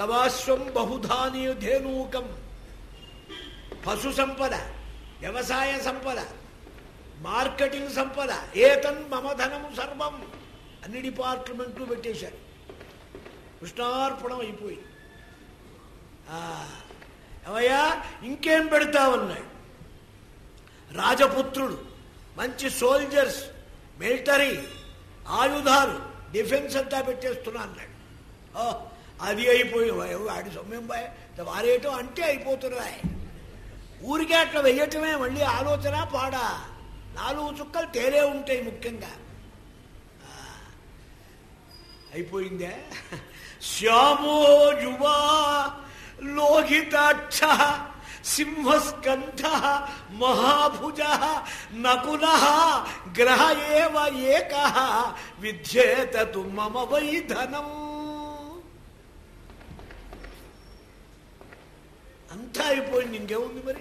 బలవాశ్వం బహుధాని ధేనూకం, పశు సంపద, వ్యవసాయ సంపద, మార్కెటింగ్ సంపద, ఏతన్ మమ ధనం సర్వం, అన్ని డిపార్ట్మెంట్లు పెట్టేశారు. కృష్ణార్పణం అయిపోయి. ఏమయ్యా ఇంకేం పెడతావన్నాడు. రాజపుత్రుడు, మంచి సోల్జర్స్, మిలిటరీ, ఆయుధాలు, డిఫెన్స్ అంతా పెట్టేస్తున్నా అన్నాడు. అది అయిపోయి వాడి సొమ్యం వారేయటం అంటే అయిపోతున్నా. ఊరికే అట్లా వెయ్యటమే మళ్ళీ ఆలోచన పాడా. 4 చుక్కలు తేలే ఉంటాయి ముఖ్యంగా. అయిపోయిందే. శ్యామో యువా లోహితాక్ష సింహస్కంధ మహాభుజ నకుల గ్రహ ఏవ ఏక విద్యేతు మమ వైధనం. అంతా అయిపోయింది, ఇంకేముంది మరి.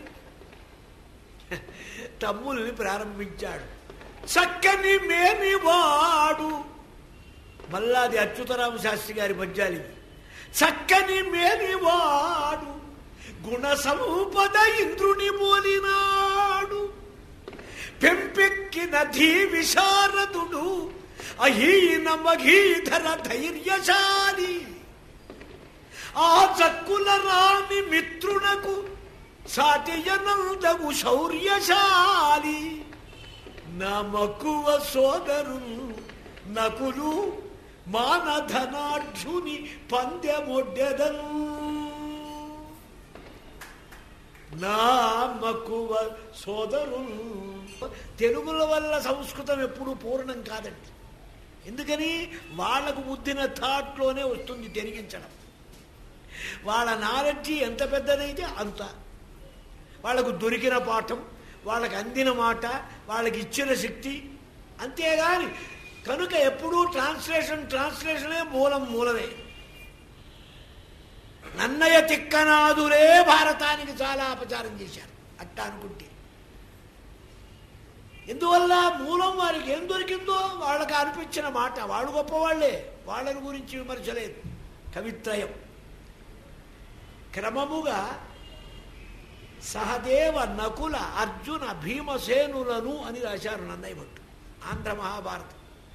తమ్ముల్ని ప్రారంభించాడు. చక్కని మేమివాడు, మళ్ళా అది అచ్యుతరామ శాస్త్రి గారి పద్యాలు. చక్కని మేమివాడు గుణ సంపద ఇంద్రుని పోలినాడు, పెంపెక్కిన ధీ విశారదుడు అహీన మహీధర ధైర్యశాలి, ఆ చక్కుల రాణి మిత్రునకు సాటియనందవు శౌర్యశాలి, నా మక్కువ సోదరు నకులు మానధనాఢ్యుని పందెమొడ్డెదను, నా మక్కువ సోదరు. తెలుగుల వల్ల సంస్కృతం ఎప్పుడూ పూర్ణం కాదండి. ఎందుకని వాళ్లకు బుద్ధిన థాట్లోనే వస్తుంది తెరిగించడం. వాళ్ళ నాలెడ్జి ఎంత పెద్దదైతే అంత, వాళ్లకు దొరికిన పాఠం, వాళ్ళకి అందిన మాట, వాళ్ళకి ఇచ్చిన శక్తి, అంతేగాని కనుక ఎప్పుడూ ట్రాన్స్లేషనే మూలమే. నన్నయ తిక్కనాదులే భారతానికి చాలా అపచారం చేశారు అట్టా అనుకుంటే. ఎందువల్ల మూలం వారికి ఏం దొరికిందో వాళ్ళకి అనిపించిన మాట. వాళ్ళు గొప్పవాళ్లే, వాళ్ళని గురించి విమర్శలేదు. కవిత్రయం క్రమముగా సహదేవ నకుల అర్జున భీమసేనులను అని రాశారు నన్నయ్య భట్టు ఆంధ్ర మహాభారతం.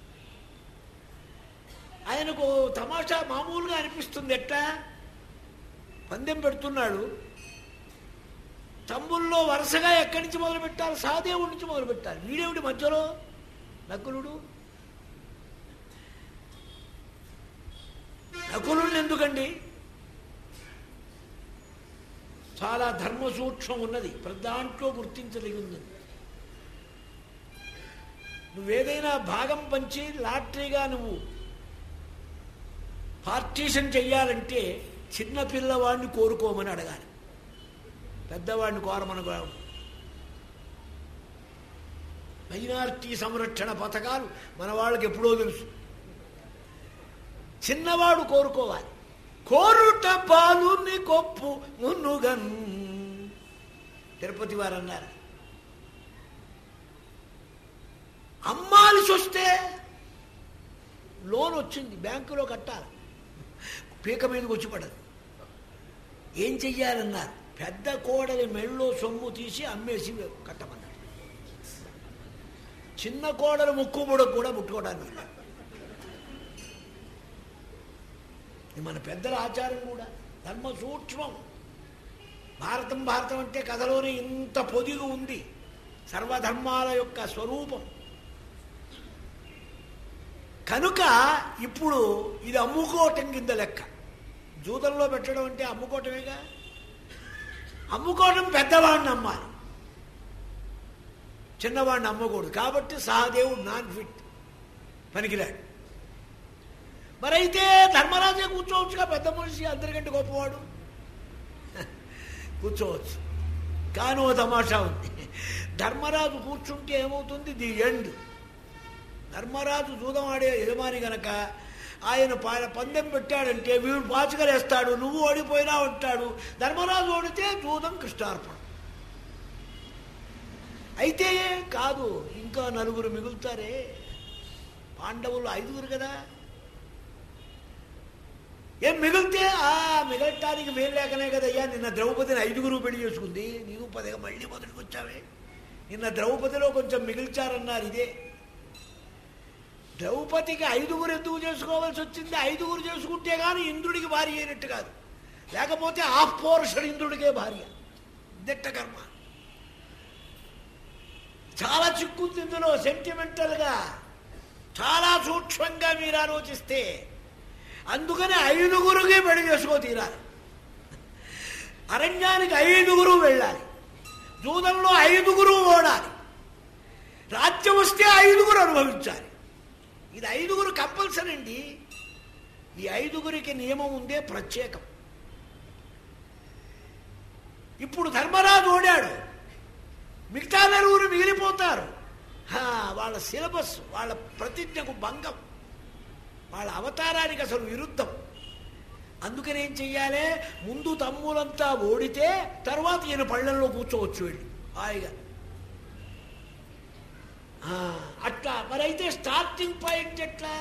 ఆయనకు తమాషా మామూలుగా అనిపిస్తుంది. ఎట్టా పందెం పెడుతున్నాడు, తమ్ముల్లో వరుసగా ఎక్కడి నుంచి మొదలు పెట్టాలి? సహదేవుడి నుంచి మొదలు పెట్టాలి. వీడేమిటి మధ్యలో నకులుడు? నకులుడిని ఎందుకండి? చాలా ధర్మ సూక్ష్మం ఉన్నది, ప్రతి దాంట్లో గుర్తించదగింది. నువ్వేదైనా భాగం పంచి లాటరీగా నువ్వు పార్టీషన్ చెయ్యాలంటే చిన్న పిల్లవాడిని కోరుకోమని అడగాలి, పెద్దవాడిని కోరమని. మైనారిటీ సంరక్షణ పథకాలు మన వాళ్ళకి ఎప్పుడో తెలుసు. చిన్నవాడు కోరుకోవాలి. కోరుట పాలుని కొప్పు మున్నుగన్ తిరుపతి వారు అన్నారు. అమ్మాల్సి వస్తే లోన్ వచ్చింది, బ్యాంకులో కట్టాలి, పీక మీదకి వచ్చి పడదు. ఏం చెయ్యాలన్నారు? పెద్ద కోడలి మెళ్ళో సొమ్ము తీసి అమ్మేసి కట్టమన్నారు. చిన్న కోడలు ముక్కు ముడకు కూడా ముట్టుకోవడానికి. మన పెద్దల ఆచారం కూడా ధర్మ సూక్ష్మం. భారతం అంటే కథలోనే ఇంత పొదిగు ఉంది, సర్వధర్మాల యొక్క స్వరూపం. కనుక ఇప్పుడు ఇది అమ్ముకోవటం కింద లెక్క. జూదంలో పెట్టడం అంటే అమ్ముకోవటమేగా. అమ్ముకోవటం పెద్దవాడిని అమ్మాలి, చిన్నవాడిని అమ్మకూడదు. కాబట్టి సహదేవుడు నాన్ ఫిట్, పనికిరాడు. మరైతే ధర్మరాజే కూర్చోవచ్చుగా, పెద్ద మనిషి, అందరికంటే గొప్పవాడు, కూర్చోవచ్చు. కానీ ఓ తమాషా ఉంది. ధర్మరాజు కూర్చుంటే ఏమవుతుంది? The end. ధర్మరాజు జూదం ఆడే యజమాని గనక ఆయన పందెం పెట్టాడంటే వీడు పాచికలేస్తాడు, నువ్వు ఓడిపోయినా ఉంటాడు. ధర్మరాజు ఓడితే జూదం కృష్ణార్పణం. అయితే కాదు, ఇంకా 4 మిగులుతారే. పాండవులు 5 కదా. ఏం మిగిలితే మిగలటానికి వేలు లేకనే కదయ్యా నిన్న ద్రౌపదిని 5గురు పెళ్లి చేసుకుంది, నీవు 10 మళ్ళీ మొదటికి వచ్చావే. నిన్న ద్రౌపదిలో కొంచెం మిగిల్చారన్నారు. ఇదే ద్రౌపదికి 5గురు ఎందుకు చేసుకోవాల్సి వచ్చింది? 5గురు చేసుకుంటే కానీ ఇంద్రుడికి భార్య అయినట్టు కాదు, లేకపోతే హాఫ్ పోర్షన్ ఇంద్రుడికే భార్య. దిట్ట కర్మ. చాలా చిక్కుంది ఇందులో సెంటిమెంటల్గా, చాలా సూక్ష్మంగా మీరు ఆలోచిస్తే. అందుకని 5గురుకే పెళ్లి చేసుకో తీరాలి. అరణ్యానికి 5గురు వెళ్ళాలి, జూదంలో 5గురు ఓడాలి, రాజ్యం వస్తే 5గురు అనుభవించాలి. ఇది 5గురు కంపల్సరీ అండి. ఈ 5గురికి నియమం ఉందే ప్రత్యేకం. ఇప్పుడు ధర్మరాజు ఓడాడు, మిగతా 4 మిగిలిపోతారు. వాళ్ళ సిలబస్, వాళ్ళ ప్రతిజ్ఞకు భంగం, వాళ్ళ అవతారానికి అసలు విరుద్ధం. అందుకని ఏం చెయ్యాలి? ముందు తమ్ములంతా ఓడితే తర్వాత ఈయన పళ్ళల్లో కూర్చోవచ్చు వెళ్ళి హాయిగా. అట్లా మరైతే స్టార్టింగ్ పాయింట్ ఎట్లా?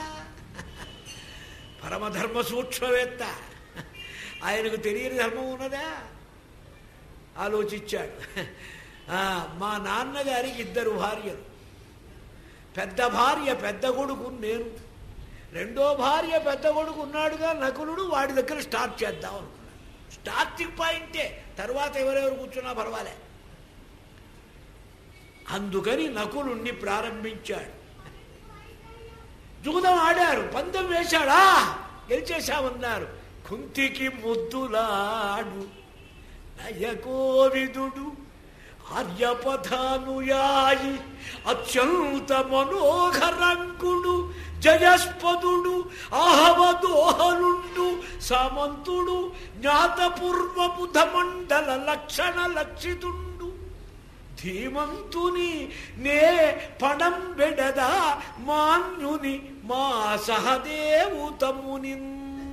పరమధర్మ సూక్ష్మవేత్త, ఆయనకు తెలియని ధర్మం ఉన్నదా? ఆలోచించాడు. మా నాన్నగారికి 2 భార్యలు, పెద్ద భార్య పెద్ద కొడుకు నేను, రెండో భార్య పెద్ద కొడుకు ఉన్నాడుగా నకులుడు, వాడి దగ్గర స్టార్ట్ చేద్దాం అనుకున్నాడు. స్టార్టింగ్ పాయింటే, తర్వాత ఎవరెవరు కూర్చున్నా పర్వాలే. అందుకని నకులుణ్ణి ప్రారంభించాడు. జూదం ఆడారు, పందెం వేశాడా, గెలిచేశామన్నారు. కుంతికి ముద్దులాడు నయకోవిదుడు ఆర్యపథానుయాయి అత్యంత మనోహరంకుడు జయస్పదుడు ఆహవదోహలుండు సామంతుడు జ్ఞాతపూర్వ బుధమండల లక్షణ లక్షితుండు ధీమంతుని నే పణం బెడదా మాన్యుని మా సహదేవుతముని.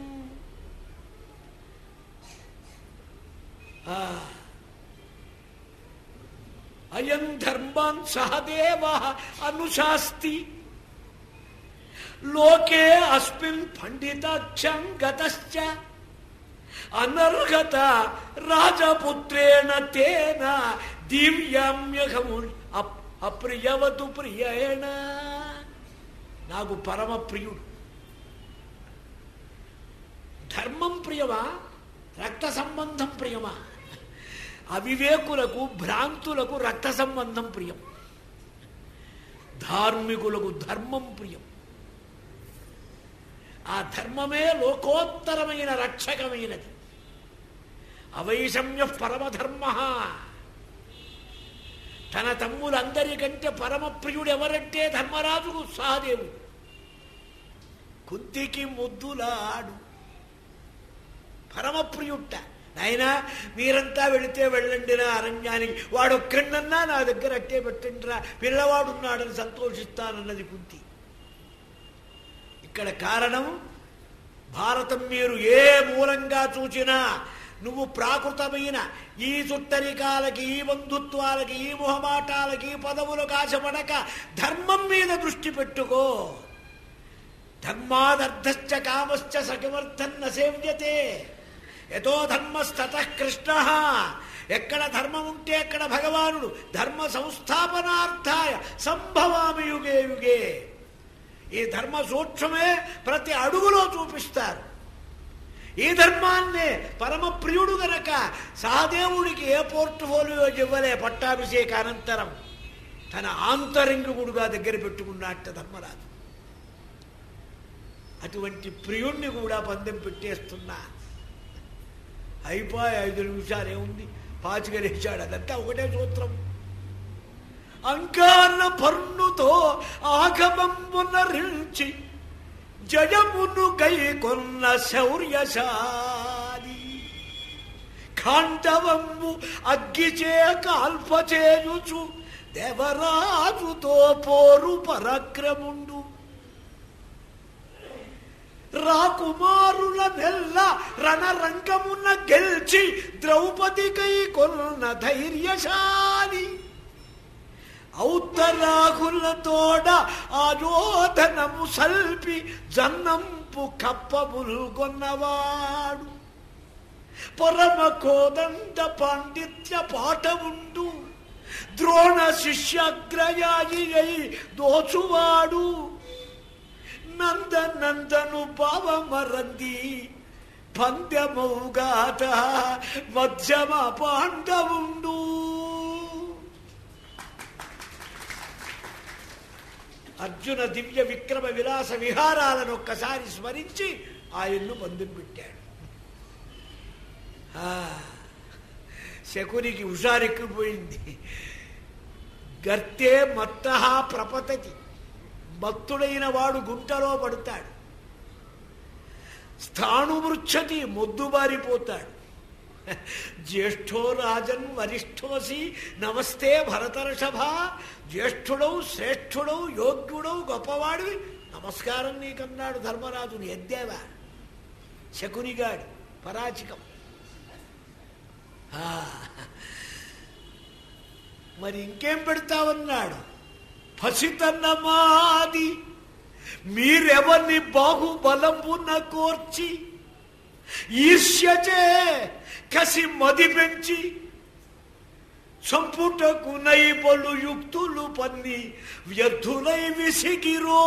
అయం ధర్మాన్ సహదేవ అనుశాస్తి లోకే అస్మిన్ పండితాక్షం గతశ్చ అనర్హత రాజపుత్రేణ తేన దివ్యామ్యహము అప్రియవతు ప్రియేణ. నాకు పరమ ప్రియుడు. ధర్మం ప్రియమా, రక్త సంబంధం ప్రియమా? అవివేకులకు భ్రాంతులకు రక్త సంబంధం ప్రియం, ధార్మికులకు ధర్మం ప్రియం. ఆ ధర్మమే లోకోత్తరమైన రక్షకమైనది. అవైషమ్య పరమధర్మ. తన తమ్ములందరికంటే పరమ ప్రియుడు ఎవరంటే ధర్మరాజుకు సహదేవుడు. కుంతికి ముద్దులాడు, పరమప్రియుట్ట. నాయనా మీరంతా వెళితే వెళ్ళండి నా అరణ్యానికి, వాడొక్కడన్నా నా దగ్గర అట్టే పెట్టండిరా, పిల్లవాడున్నాడని సంతోషిస్తానన్నది కుంతి. ఇక్కడ కారణం భారతం మీరు ఏ మూలంగా చూసినా నువ్వు ప్రాకృతమైన ఈ చుట్టరికాలకి, ఈ బంధుత్వాలకి, ఈ మొహమాటాలకి, ఈ పదవులకు ఆశపడక ధర్మం మీద దృష్టి పెట్టుకో. ధర్మాదర్థశ్చ కామశ్చ సకిమర్థం న సేవ్యతే యతో ధర్మస్తతః కృష్ణ. ఎక్కడ ధర్మం ఉంటే అక్కడ భగవానుడు ధర్మ సంస్థాపనార్థాయ సంభవామి యుగే యుగే. ఈ ధర్మ సూక్ష్మమే ప్రతి అడుగులో చూపిస్తారు. ఈ ధర్మాన్నే పరమ ప్రియుడు గనక సహదేవుడికి ఏ పోర్ట్ఫోలియో ఇవ్వలే. పట్టాభిషేక అనంతరం తన ఆంతరంగికుడుగా దగ్గర పెట్టుకున్నట్ట ధర్మరాజు. అటువంటి ప్రియుణ్ణి కూడా పందెం పెట్టేస్తున్నా. అయిపోయి 5 నిమిషాలు ఏముంది, పాచికలేశాడు. అదంతా ఒకటే సూత్రం. అంకాన పర్ణుతో ఆగమంబున రిల్చి జయమును గైకొన్న శౌర్యశాలి ఖాండవంబు అగ్గిచే కాల్పచేయుచు దేవరాజుతో పోరు పరాక్రముండు. రాకుమారుల నెల్ల రణరంగమున గెల్చి ద్రౌపదికై కొన్న ధైర్యశాలి. ఔత్తరాకులతోడ ఆయోధనము సల్పి జన్నంపు కప్పబులు కొన్నవాడు పరమ కోదండ పాండిత్య పాఠవుండు ద్రోణ శిష్యాగ్రయాయి అయి దోచువాడు నందనందను భావమరంది పంద్యమౌగాత మధ్యమ పాండవుండు. అర్జున దివ్య విక్రమ విలాస విహారాలను ఒక్కసారి స్మరించి ఆయన్ను పందెం పెట్టాడు. శకునికి హుషారెక్కిపోయింది. గర్తే మత్తః ప్రపతతి, మత్తుడైన వాడు గుంటలో పడతాడు. స్థాణుమృచ్చతి, మొద్దుబారిపోతాడు. జ్యేష్ఠో రాజన్ వరిష్ఠోసి నమస్తే భరతర్షభ, జ్యేష్ఠుడవు శ్రేష్ఠుడవు యోగ్యుడవు గొప్పవాడివి నమస్కారం నీకన్నాడు ధర్మరాజుని. ఎద్దేవా శకునిగాడు పరాచికం. మరి ఇంకేం పెడతావన్నాడు. పసితన్నమాది మీరెవరిని బాహుబలంబున కోర్చి ఈర్ష్యచే కసి మది పెంచి సంపుటకు నైబలు యుక్తులు పన్ని వ్యర్థులై విసిగిరో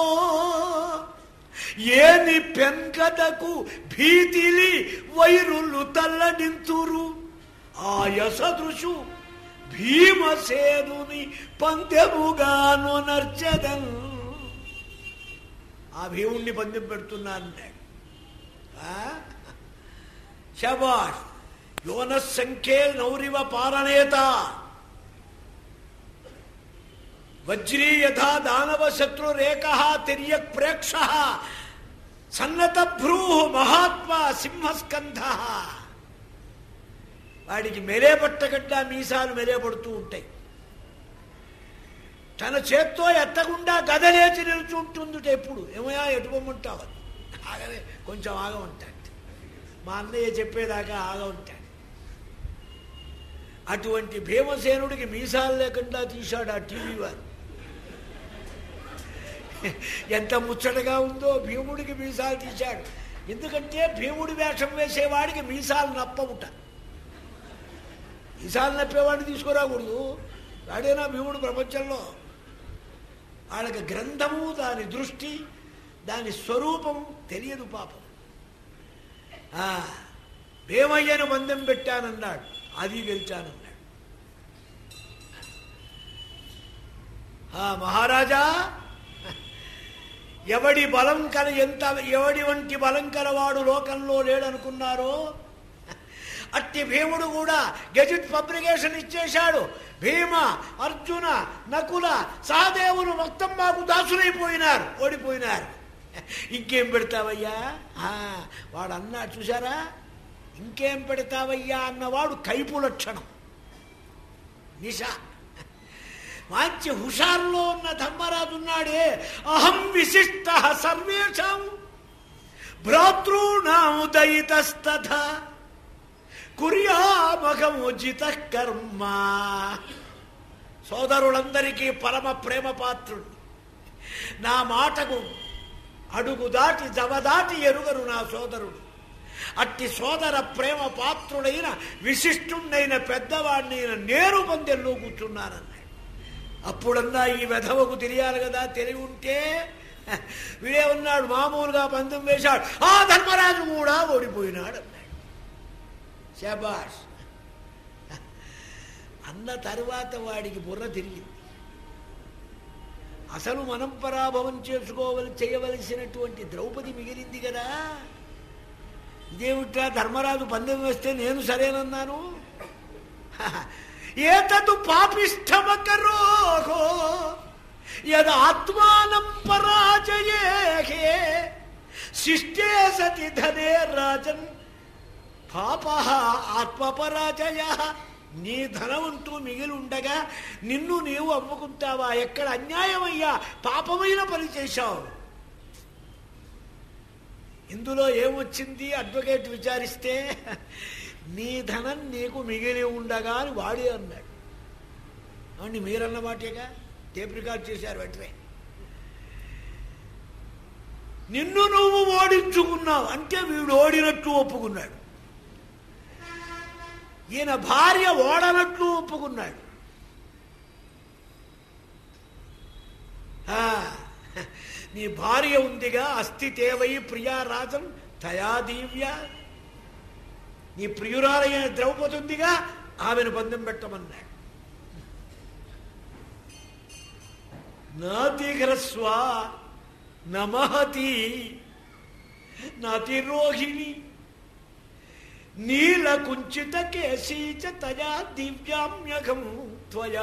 ఏని పెంకదకు భీతిలి వైరులు తల్లడింతురు ఆయసదృశు భీమసేనుని పందెముగాను నర్చదన్. ఆ భీముణ్ణి పందెం పెడుతున్నాన్నాడు. శబాష్. యోనస్సంఖ్యే నౌరివ పారణేత వజ్రీ యథా దానవ శత్రురేక తిర్యక్ ప్రేక్ష సన్నత భ్రూ మహాత్మా సింహస్కంధ. వాడికి మెరేపట్టగడ్డ మీసాలు మెరేపడుతూ ఉంటాయి. తన చేత్తో ఎత్తకుండా గదలేచి నిలుచుంటుంది ఎప్పుడు. ఏమయ్యా ఎటుపోమంటావు? ఆగలే, కొంచెం ఆగమంటాడు. మా అన్నయ్య చెప్పేదాకా ఆగమంటాడు. అటువంటి భీమసేనుడికి మీసాలు లేకుండా తీశాడు ఆ టీవీ వారు. ఎంత ముచ్చటగా ఉందో. భీముడికి మీసాలు తీశాడు. ఎందుకంటే భీముడి వేషం వేసేవాడికి మీసాలు నప్పవుట. మీసాలు నప్పేవాడిని తీసుకురాకూడదు. వాడేనా భీముడు ప్రపంచంలో. వాళ్ళకి గ్రంథము, దాని దృష్టి, దాని స్వరూపం తెలియదు పాపం. భీమయ్యను మందెం పెట్టానన్నాడు, అది గెలిచానన్నాడు. మహారాజా, ఎవడి వంటి బలం కలవాడు లోకంలో లేడనుకున్నారో అట్టి భీముడు కూడా గెజిట్ పబ్లికేషన్ ఇచ్చేశాడు. భీమ, అర్జున, నకుల, సహదేవులు మొత్తం మాకు దాసులైపోయినారు, ఓడిపోయినారు. ఇంకేం పెడతావయ్యా? వాడు అన్నాడు చూసారా, ఇంకేం పెడతావయ్యా అన్నవాడు కైపు లక్షణం, నిష. మంచి హుషారులో ఉన్న ధర్మరాజు ఉన్నాడే, అహం విశిష్ట సర్వేషాం భ్రాతృణాం దయితస్తథా కుర్యామఘముజిత కర్మ. సోదరులందరికీ పరమ ప్రేమ పాత్రుడు. నా మాటకు అడుగు దాటి జవదాటి ఎరుగరు నా సోదరుడు. అట్టి సోదర ప్రేమ పాత్రుడైన విశిష్టుడైన పెద్దవాడినైన నేను పందెంలో కూర్చున్నానన్నాడు. అప్పుడన్నా ఈ వెధవకు తెలియాలి కదా. తెలివి ఉంటే వీడే ఉన్నాడు, మామూలుగా పందెం వేశాడు, ఆ ధర్మరాజు కూడా ఓడిపోయినాడు అన్నాడు. శబాష్ అన్న తరువాత వాడికి బుర్ర తిరిగింది. అసలు మనం పరాభవం చేయవలసినటువంటి ద్రౌపది మిగిలింది కదా. ఇదేమిట్రా, ధర్మరాజు పందెం వేస్తే నేను సరేనన్నాను. ఏతదు పాపిష్టమకరోహో యద్ ఆత్మానం పరాజయే శిష్టే సతి ధనే రాజన్ పాప ఆత్మపరాజయ. నీ ధనవంతు మిగిలి ఉండగా నిన్ను నీవు అమ్ముకుంటావా? ఎక్కడ అన్యాయమయ్యా, పాపమైన పని చేశావు. ఇందులో ఏమొచ్చింది? అడ్వకేట్ విచారిస్తే నీ ధనం నీకు మిగిలి ఉండగా అని వాడే అన్నాడు. అవును, మీరన్న మాటేగా. టేప్ రికార్డ్ చేశారు వెంటనే. నిన్ను నువ్వు ఓడించుకున్నావు అంటే వీడు ఓడినట్లు ఒప్పుకున్నాడు. ఈయన భార్య ఓడనట్లు ఒప్పుకున్నాడు. నీ భార్య ఉందిగా, అస్థి తేవై ప్రియా రాజం తయా దివ్య, నీ ప్రియురాలైన ద్రౌపది ఉందిగా, ఆమెను బంధం పెట్టమన్నాడు. నాతిఘ్రస్వ నమహతి నాతిరోహిణి నీలకుంచిత కేశీచ తయా దివ్యామ్యఘం త్వయా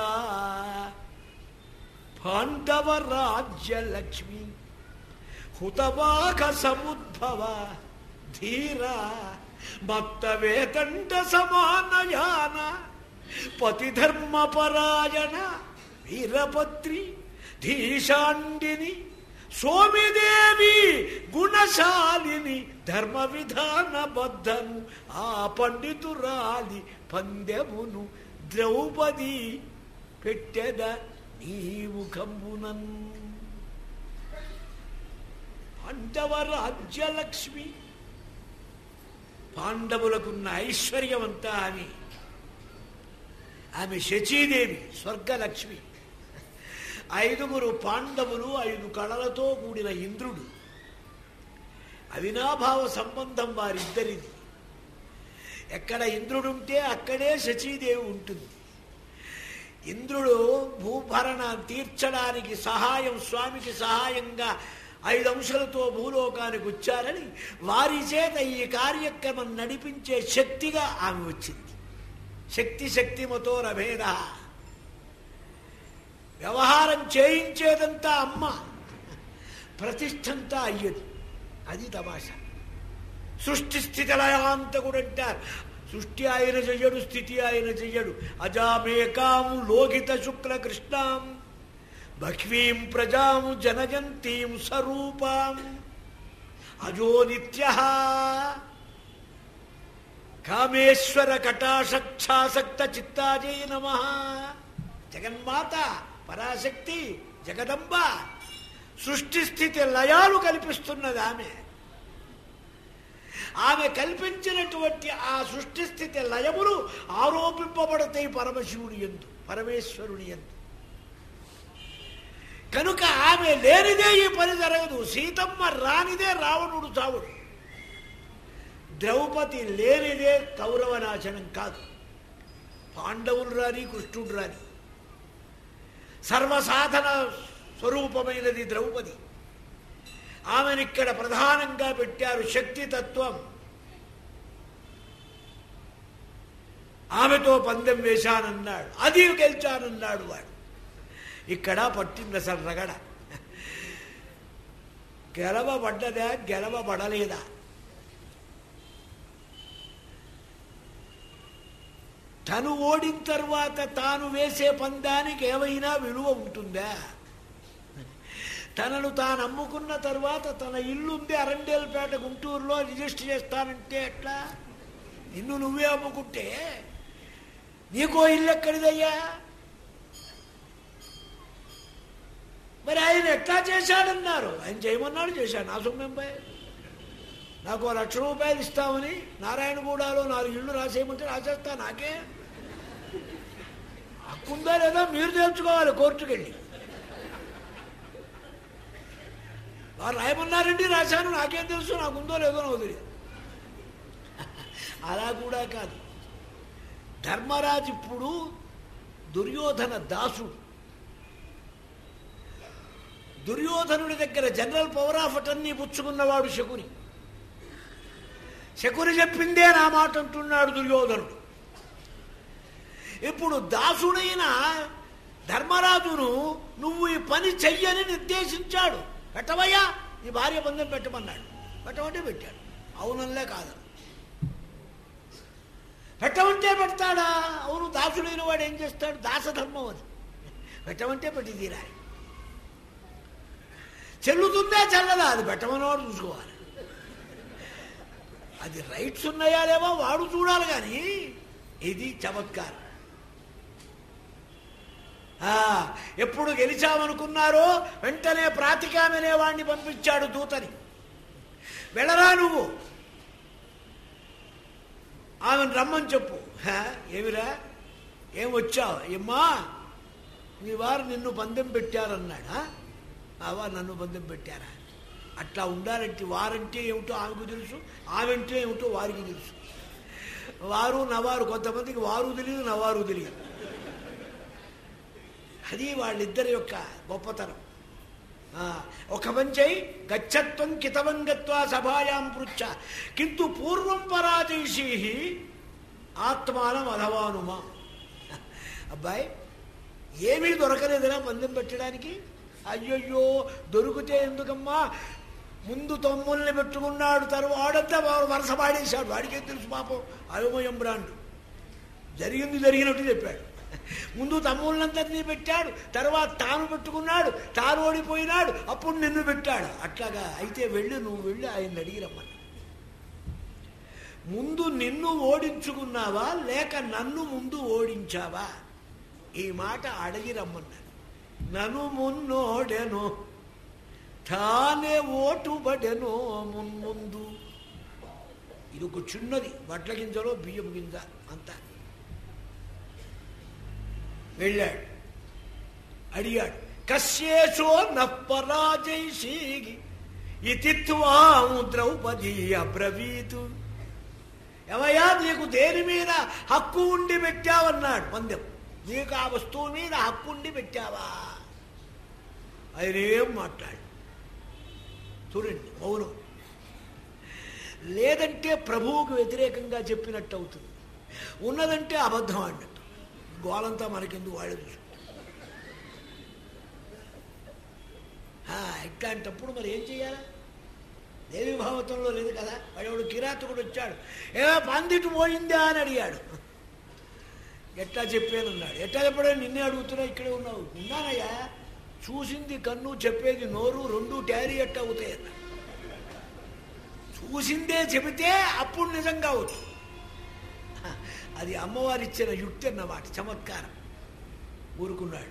పాండవ రాజ్యలక్ష్మి హుతవాఘ సముద్భవ ధీర మత్తవేదండ సమానయాన పతిధర్మపరాయణ వీరపత్రి ధీశాండిని సోమిదేవి గుణశాలిని ధర్మ విధాన బద్ధను ఆ పండితురాలి పందెమును ద్రౌపది పెట్టెద నీవు కంబునన్. పాండవ రాజ్యలక్ష్మి, పాండవులకున్న ఐశ్వర్యమంతా ఆమె శచీదేవి స్వర్గలక్ష్మి. 5 పాండవులు, 5 కళలతో కూడిన ఇంద్రుడు. అవినాభావ సంబంధం వారిద్దరిది. ఎక్కడ ఇంద్రుడుంటే అక్కడే శచీదేవి ఉంటుంది. ఇంద్రుడు భూభరణ తీర్చడానికి స్వామికి సహాయంగా 5 అంశాలతో భూలోకానికి వచ్చారని వారి చేత ఈ కార్యక్రమం నడిపించే శక్తిగా ఆమె వచ్చింది. శక్తిమతో రభేద. వ్యవహారం చేయించేదంతా అమ్మ, ప్రతిష్టంతా అయ్యది. అది తమాషా. సృష్టి స్థితి లయాంతకుడు అంటారు. సృష్టి ఆయన చెయ్యడు, స్థితి ఆయన చెయ్యడు. అజామేకాము లోకిత శుక్ల కృష్ణాం బహ్వీం ప్రజాము జనజంతీం స్వరూపాం అజో నిత్య కామేశ్వర కటాక్షాసక్త చిత్తాజయ నమః. జగన్మాత పరాశక్తి జగదంబ సృష్టి స్థితి లయాలు కల్పిస్తున్నది ఆమె. ఆమె కల్పించినటువంటి ఆ సృష్టి స్థితి లయములు ఆరోపింపబడతాయి పరమశివుని యందు, పరమేశ్వరుని యందు. కనుక ఆమె లేనిదే ఈ పని జరగదు. సీతమ్మ రానిదే రావణుడు చావుడు. ద్రౌపది లేనిదే కౌరవ నాశనం కాదు. పాండవులు రాని, కృష్ణుడు రాని. సర్వసాధన స్వరూపమైనది ద్రౌపది. ఆమెను ఇక్కడ ప్రధానంగా పెట్టారు. శక్తితత్వం. ఆమెతో పందెం వేశానన్నాడు, అది గెలిచానన్నాడు వాడు. ఇక్కడ పట్టింది అసలు రగడ. గెలవబడ్డదా, గెలవబడలేదా? తను ఓడిన తర్వాత తాను వేసే పందానికి ఏమైనా విలువ ఉంటుందా? తనను తాను అమ్ముకున్న తర్వాత తన ఇల్లుంది అరండేలపేట గుంటూరులో, రిజిస్టర్ చేస్తానంటే ఎట్లా? నిన్ను నువ్వే అమ్ముకుంటే నీకో ఇల్లు ఎక్కడిదయ్యా? మరి ఆయన ఎట్లా చేశాడన్నారు? ఆయన చేయమన్నాడు, చేశాడు. నా సొమ్మెంపై నాకు 1 లక్ష రూపాయలు ఇస్తామని నారాయణగూడలో 4 ఇళ్ళు రాసేయమంటే రాసేస్తా. నాకే హక్కుందా లేదా మీరు తెలుసుకోవాలి కోర్టుకు వెళ్ళి. వారు రాయమన్నారండి, రాశాను, నాకేం తెలుసు, నాకుందో లేదో నాకు తెలియదు. అలా కూడా కాదు. ధర్మరాజు ఇప్పుడు దుర్యోధన దాసుడు. దుర్యోధనుడి దగ్గర జనరల్ పవర్ ఆఫ్ అటర్నీ పుచ్చుకున్నవాడు శకుని. శకుని చెప్పిందే నా మాట అంటున్నాడు దుర్యోధనుడు. ఇప్పుడు దాసుడైన ధర్మరాజును నువ్వు ఈ పని చెయ్యని నిర్దేశించాడు. పెట్టవయ్యా, నీ భార్య బంధం పెట్టమన్నాడు. పెట్టమంటే పెట్టాడు. అవునల్లే కాదు. పెట్టమంటే పెడతాడా? అవును. దాసుడైన వాడు ఏం చేస్తాడు? దాసధర్మం అది. పెట్టమంటే పెట్టి తీరాలి. చెల్లుతుందా చెల్లదా అది పెట్టమన్నవాడు చూసుకోవాలి. అది రైట్స్ ఉన్నాయా లేవో వాడు చూడాలి. కానీ ఇది చమత్కారం. ఎప్పుడు గెలిచామనుకున్నారో వెంటనే ప్రాతికామనే వాణ్ణి పంపించాడు దూతని. వెళ్ళరా నువ్వు, ఆమెను రమ్మని చెప్పు. ఏమిరా, ఏం వచ్చావు? ఏమ్మా, నీ వారు నిన్ను బంధం పెట్టారన్నాడా? వారు నన్ను బంధం పెట్టారా? అట్లా ఉండాలంటే వారంటే ఏమిటో ఆమెకు తెలుసు, ఆమెంటే ఏమిటో వారికి తెలుసు. వారు నవారు, కొంతమందికి వారు తెలియదు, నవారు తెలియదు. అది వాళ్ళిద్దరి యొక్క గొప్పతనం. ఒక మంచై గచ్చత్వం కితవంగత్వా సభాయాం పృచ్చ కింటు పూర్వం పరాజైషీ ఆత్మానం అధవానుమా. అబ్బాయి, ఏమీ దొరకలేదురా పందెం పెట్టడానికి? అయ్యయ్యో, దొరికితే ఎందుకమ్మా, ముందు తమ్ముల్ని పెట్టుకున్నాడు, వాడంతా వరుస పాడేశాడు. వాడికేం తెలుసు పాపం, అయోమయం బ్రాండ్. జరిగినట్టు చెప్పాడు. ముందు తమ్ముళ్ళందరినీ పెట్టాడు, తర్వాత తాను పెట్టుకున్నాడు, తాను ఓడిపోయినాడు, అప్పుడు నిన్ను పెట్టాడు. అట్లాగా అయితే నువ్వు వెళ్ళి ఆయన అడిగి రమ్మని. ముందు నిన్ను ఓడించుకున్నావా లేక నన్ను ముందు ఓడించావా? ఈ మాట అడిగి రమ్మన్నాడు. నన్ను మున్నోడెనో తానే ఓటుబడెనో మున్ముందు. ఇది ఒక చిన్నది, వడ్ల గింజలో బియ్యం గింజ అంతా. వెళ్ళాడు, అడిగాడు. కశ్యేషో నపరాజైషీగి ఇతి త్వాం ద్రౌపదీ అబ్రవీతు. ఎవయా, నీకు దేని మీద హక్కు ఉండి పెట్టావన్నాడు పందెం. నీకు ఆ వస్తువు మీద హక్కు ఉండి పెట్టావా? ఆయనేం మాట్లాడు. చూడండి, మౌనం. లేదంటే ప్రభువుకు వ్యతిరేకంగా చెప్పినట్టు అవుతుంది, ఉన్నదంటే అబద్ధం అన్నట్టు. గోలంతా మనకెందుకు, వాడే చూసుకుంటాం. ఇట్లాంటప్పుడు మరి ఏం చెయ్యాలా? దేవి భావతంలో లేదు కదా. వాడెవడు కిరాతకుడు వచ్చాడు, పందిటి పోయిందా అని అడిగాడు. ఎట్లా చెప్పానన్నాడు. ఎట్లా చెప్పాడో నిన్నే అడుగుతున్నా, ఇక్కడే ఉన్నావు. ఉన్నానయ్యా, చూసింది కన్ను, చెప్పేది నోరు, రెండు టారీ ఎట్లా అవుతాయి అన్న. చూసిందే చెబితే అప్పుడు నిజంగా అవుతుంది. అది అమ్మవారి ఇచ్చిన యుక్తి అన్నమాట, చమత్కారం. ఊరుకున్నాడు.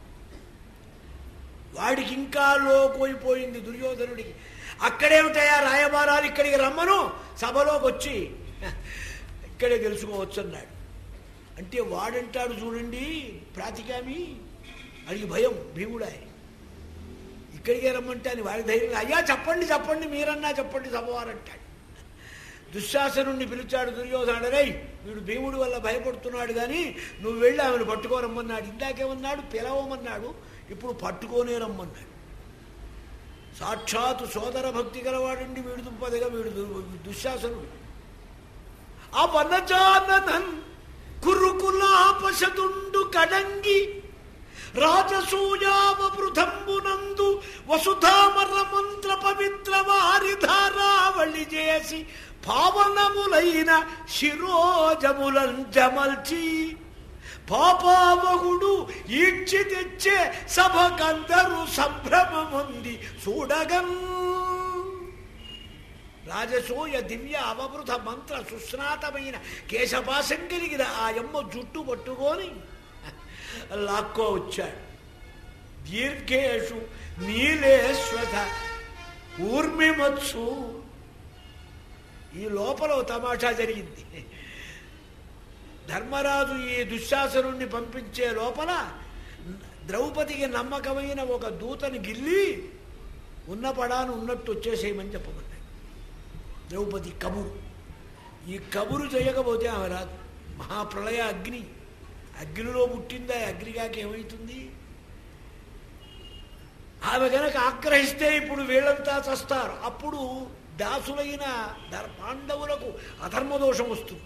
వాడికి ఇంకా లోకోయిపోయింది దుర్యోధనుడికి. అక్కడేమిటయా రాయబారాలు, ఇక్కడికి రమ్మను, సభలోకి వచ్చి ఇక్కడే తెలుసుకోవచ్చు అన్నాడు. అంటే వాడంటాడు, చూడండి ప్రాతికామి, అడిగి భయం భీముడు. ఆయన ఇక్కడికే రమ్మంటే అని వాడి ధైర్యం. అయ్యా చెప్పండి చెప్పండి, మీరన్నా చెప్పండి సభవారంటాడు. దుశ్శాసనుణ్ణి పిలిచాడు దుర్యోధనుడు. రై, వీడు భీముడి వల్ల భయపడుతున్నాడు, కానీ నువ్వు వెళ్ళి ఆమెను పట్టుకోరమ్మన్నాడు. ఇందాకేమన్నాడు, పిలవమన్నాడు, ఇప్పుడు పట్టుకోనే రమ్మన్నాడు. సాక్షాత్తు సోదర భక్తి గలవాడండి వీడు, దుంపదగా వీడు దుశ్శాసనుడు. ఆ వనజాననన్ కురుకులాపశతుండు కడంగి రాజసూయావృతంబునందు వసుధామర మంత్ర పవిత్ర వారి ధారావళి చేసి పావనములైన శిరోజములంజమల్చి పాపావగుడు ఈడ్చి తెచ్చే సభకందరూ సంభ్రమముంది చూడగన్. రాజసూయ దివ్య అవబృత మంత్ర సుస్నాతమైన కేశపాశం కలిగిన ఆ యమ్మ జుట్టు పట్టుకొని లాక్కో వచ్చాడు. దీర్ఘేషు నీలేశ్వత ఊర్మిమత్సు. ఈ లోపల తమాషా జరిగింది. ధర్మరాజు ఈ దుశ్శాసనుణ్ణి పంపించే లోపల ద్రౌపదికి నమ్మకమైన ఒక దూతని గిల్లి ఉన్న పడాను ఉన్నట్టు వచ్చేసేయమని చెప్పమన్నాడు. ద్రౌపది కబురు. ఈ కబురు చేయకపోతే ఆమె రాదు. మహాప్రళయ అగ్ని, అగ్నిలో పుట్టిందా, అగ్నిగాకి ఏమవుతుంది? ఆమె కనుక ఆగ్రహిస్తే ఇప్పుడు వీళ్ళంతా చస్తారు. అప్పుడు దాసులైన పాండవులకు అధర్మదోషం వస్తుంది.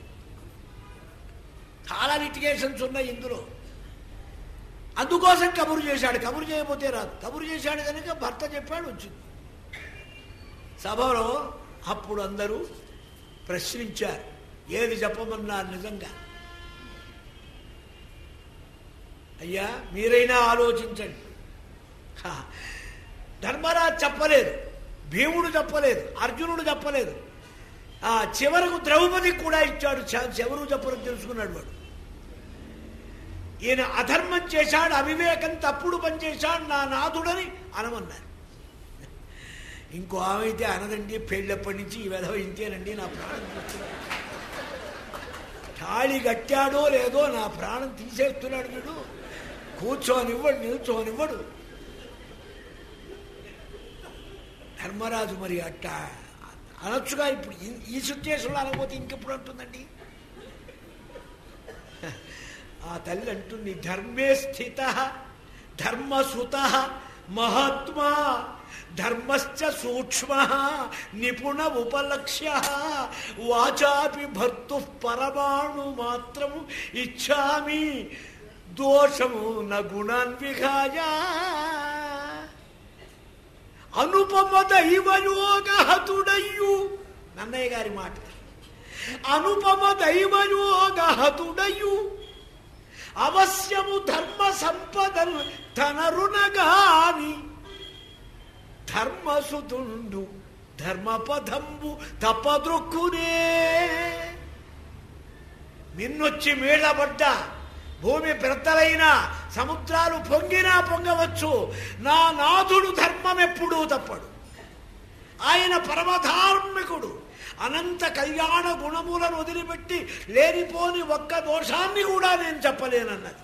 చాలా లిటిగేషన్స్ ఉన్నాయి ఇందులో. అందుకోసం కబురు చేశాడు. కబురు చేయకపోతే రాదు. కబురు చేశాడు కనుక భర్త చెప్పాడు, వచ్చింది సభలో. అప్పుడు అందరూ ప్రశ్నించారు, ఏది చెప్పమన్నారు నిజంగా. అయ్యా మీరైనా ఆలోచించండి. ధర్మరాజు చెప్పలేదు, భీముడు చెప్పలేదు, అర్జునుడు చెప్పలేదు. చివరకు ద్రౌపది కూడా ఇచ్చాడు ఛాన్స్. ఎవరు చెప్పరు తెలుసుకున్నాడు వాడు. ఈయన అధర్మం చేశాడు, అవివేకం తప్పుడు పనిచేశాడు, నా నాథుడని అనమన్నారు. ఇంకో ఆమె అయితే అనదండి, పెళ్ళప్పటి నుంచి ఈ వెధవ ఇంతేనండి, నా ప్రాణం తీస్తున్నాడు, తాళి కట్టాడో లేదో నా ప్రాణం తీసేస్తున్నాడు వీడు, కూర్చోనివ్వడు, నిల్చోనివ్వడు. ధర్మరాజు మరి అట్ట అనొచ్చుగా, ఇప్పుడు ఈ సిచ్యువేషన్లో అనకపోతే ఇంకెప్పుడు అంటుందండి. ఆ తల్లి అంటుంది, ధర్మే స్థిత ధర్మసుత మహాత్మా ధర్మశ్చ సూక్ష్మ నిపుణ ఉపలక్ష్య వాచాపి భర్తు పరమాణు మాత్రము ఇచ్చామి దోషము న గుణాన్ విఘాయ అనుపమ దైవయోగ హతుడయ్యు. నన్నయ్య గారి మాట, అనుపమ దైవయోగ హతుడయ్యు అవశ్యము ధర్మ సంపదలు తనరునగాని ధర్మసుతుండు ధర్మపదంబు తప్పదృక్కునే. నిన్నొచ్చి మీళ్ళబడ్డా, భూమి పెద్దలైనా, సముద్రాలు పొంగినా పొంగవచ్చు, నా నాథుడు ధర్మం ఎప్పుడూ తప్పడు. ఆయన పరమధార్మికుడు. అనంత కళ్యాణ గుణములను వదిలిపెట్టి లేనిపోని ఒక్క దోషాన్ని కూడా నేను చెప్పలేనన్నది.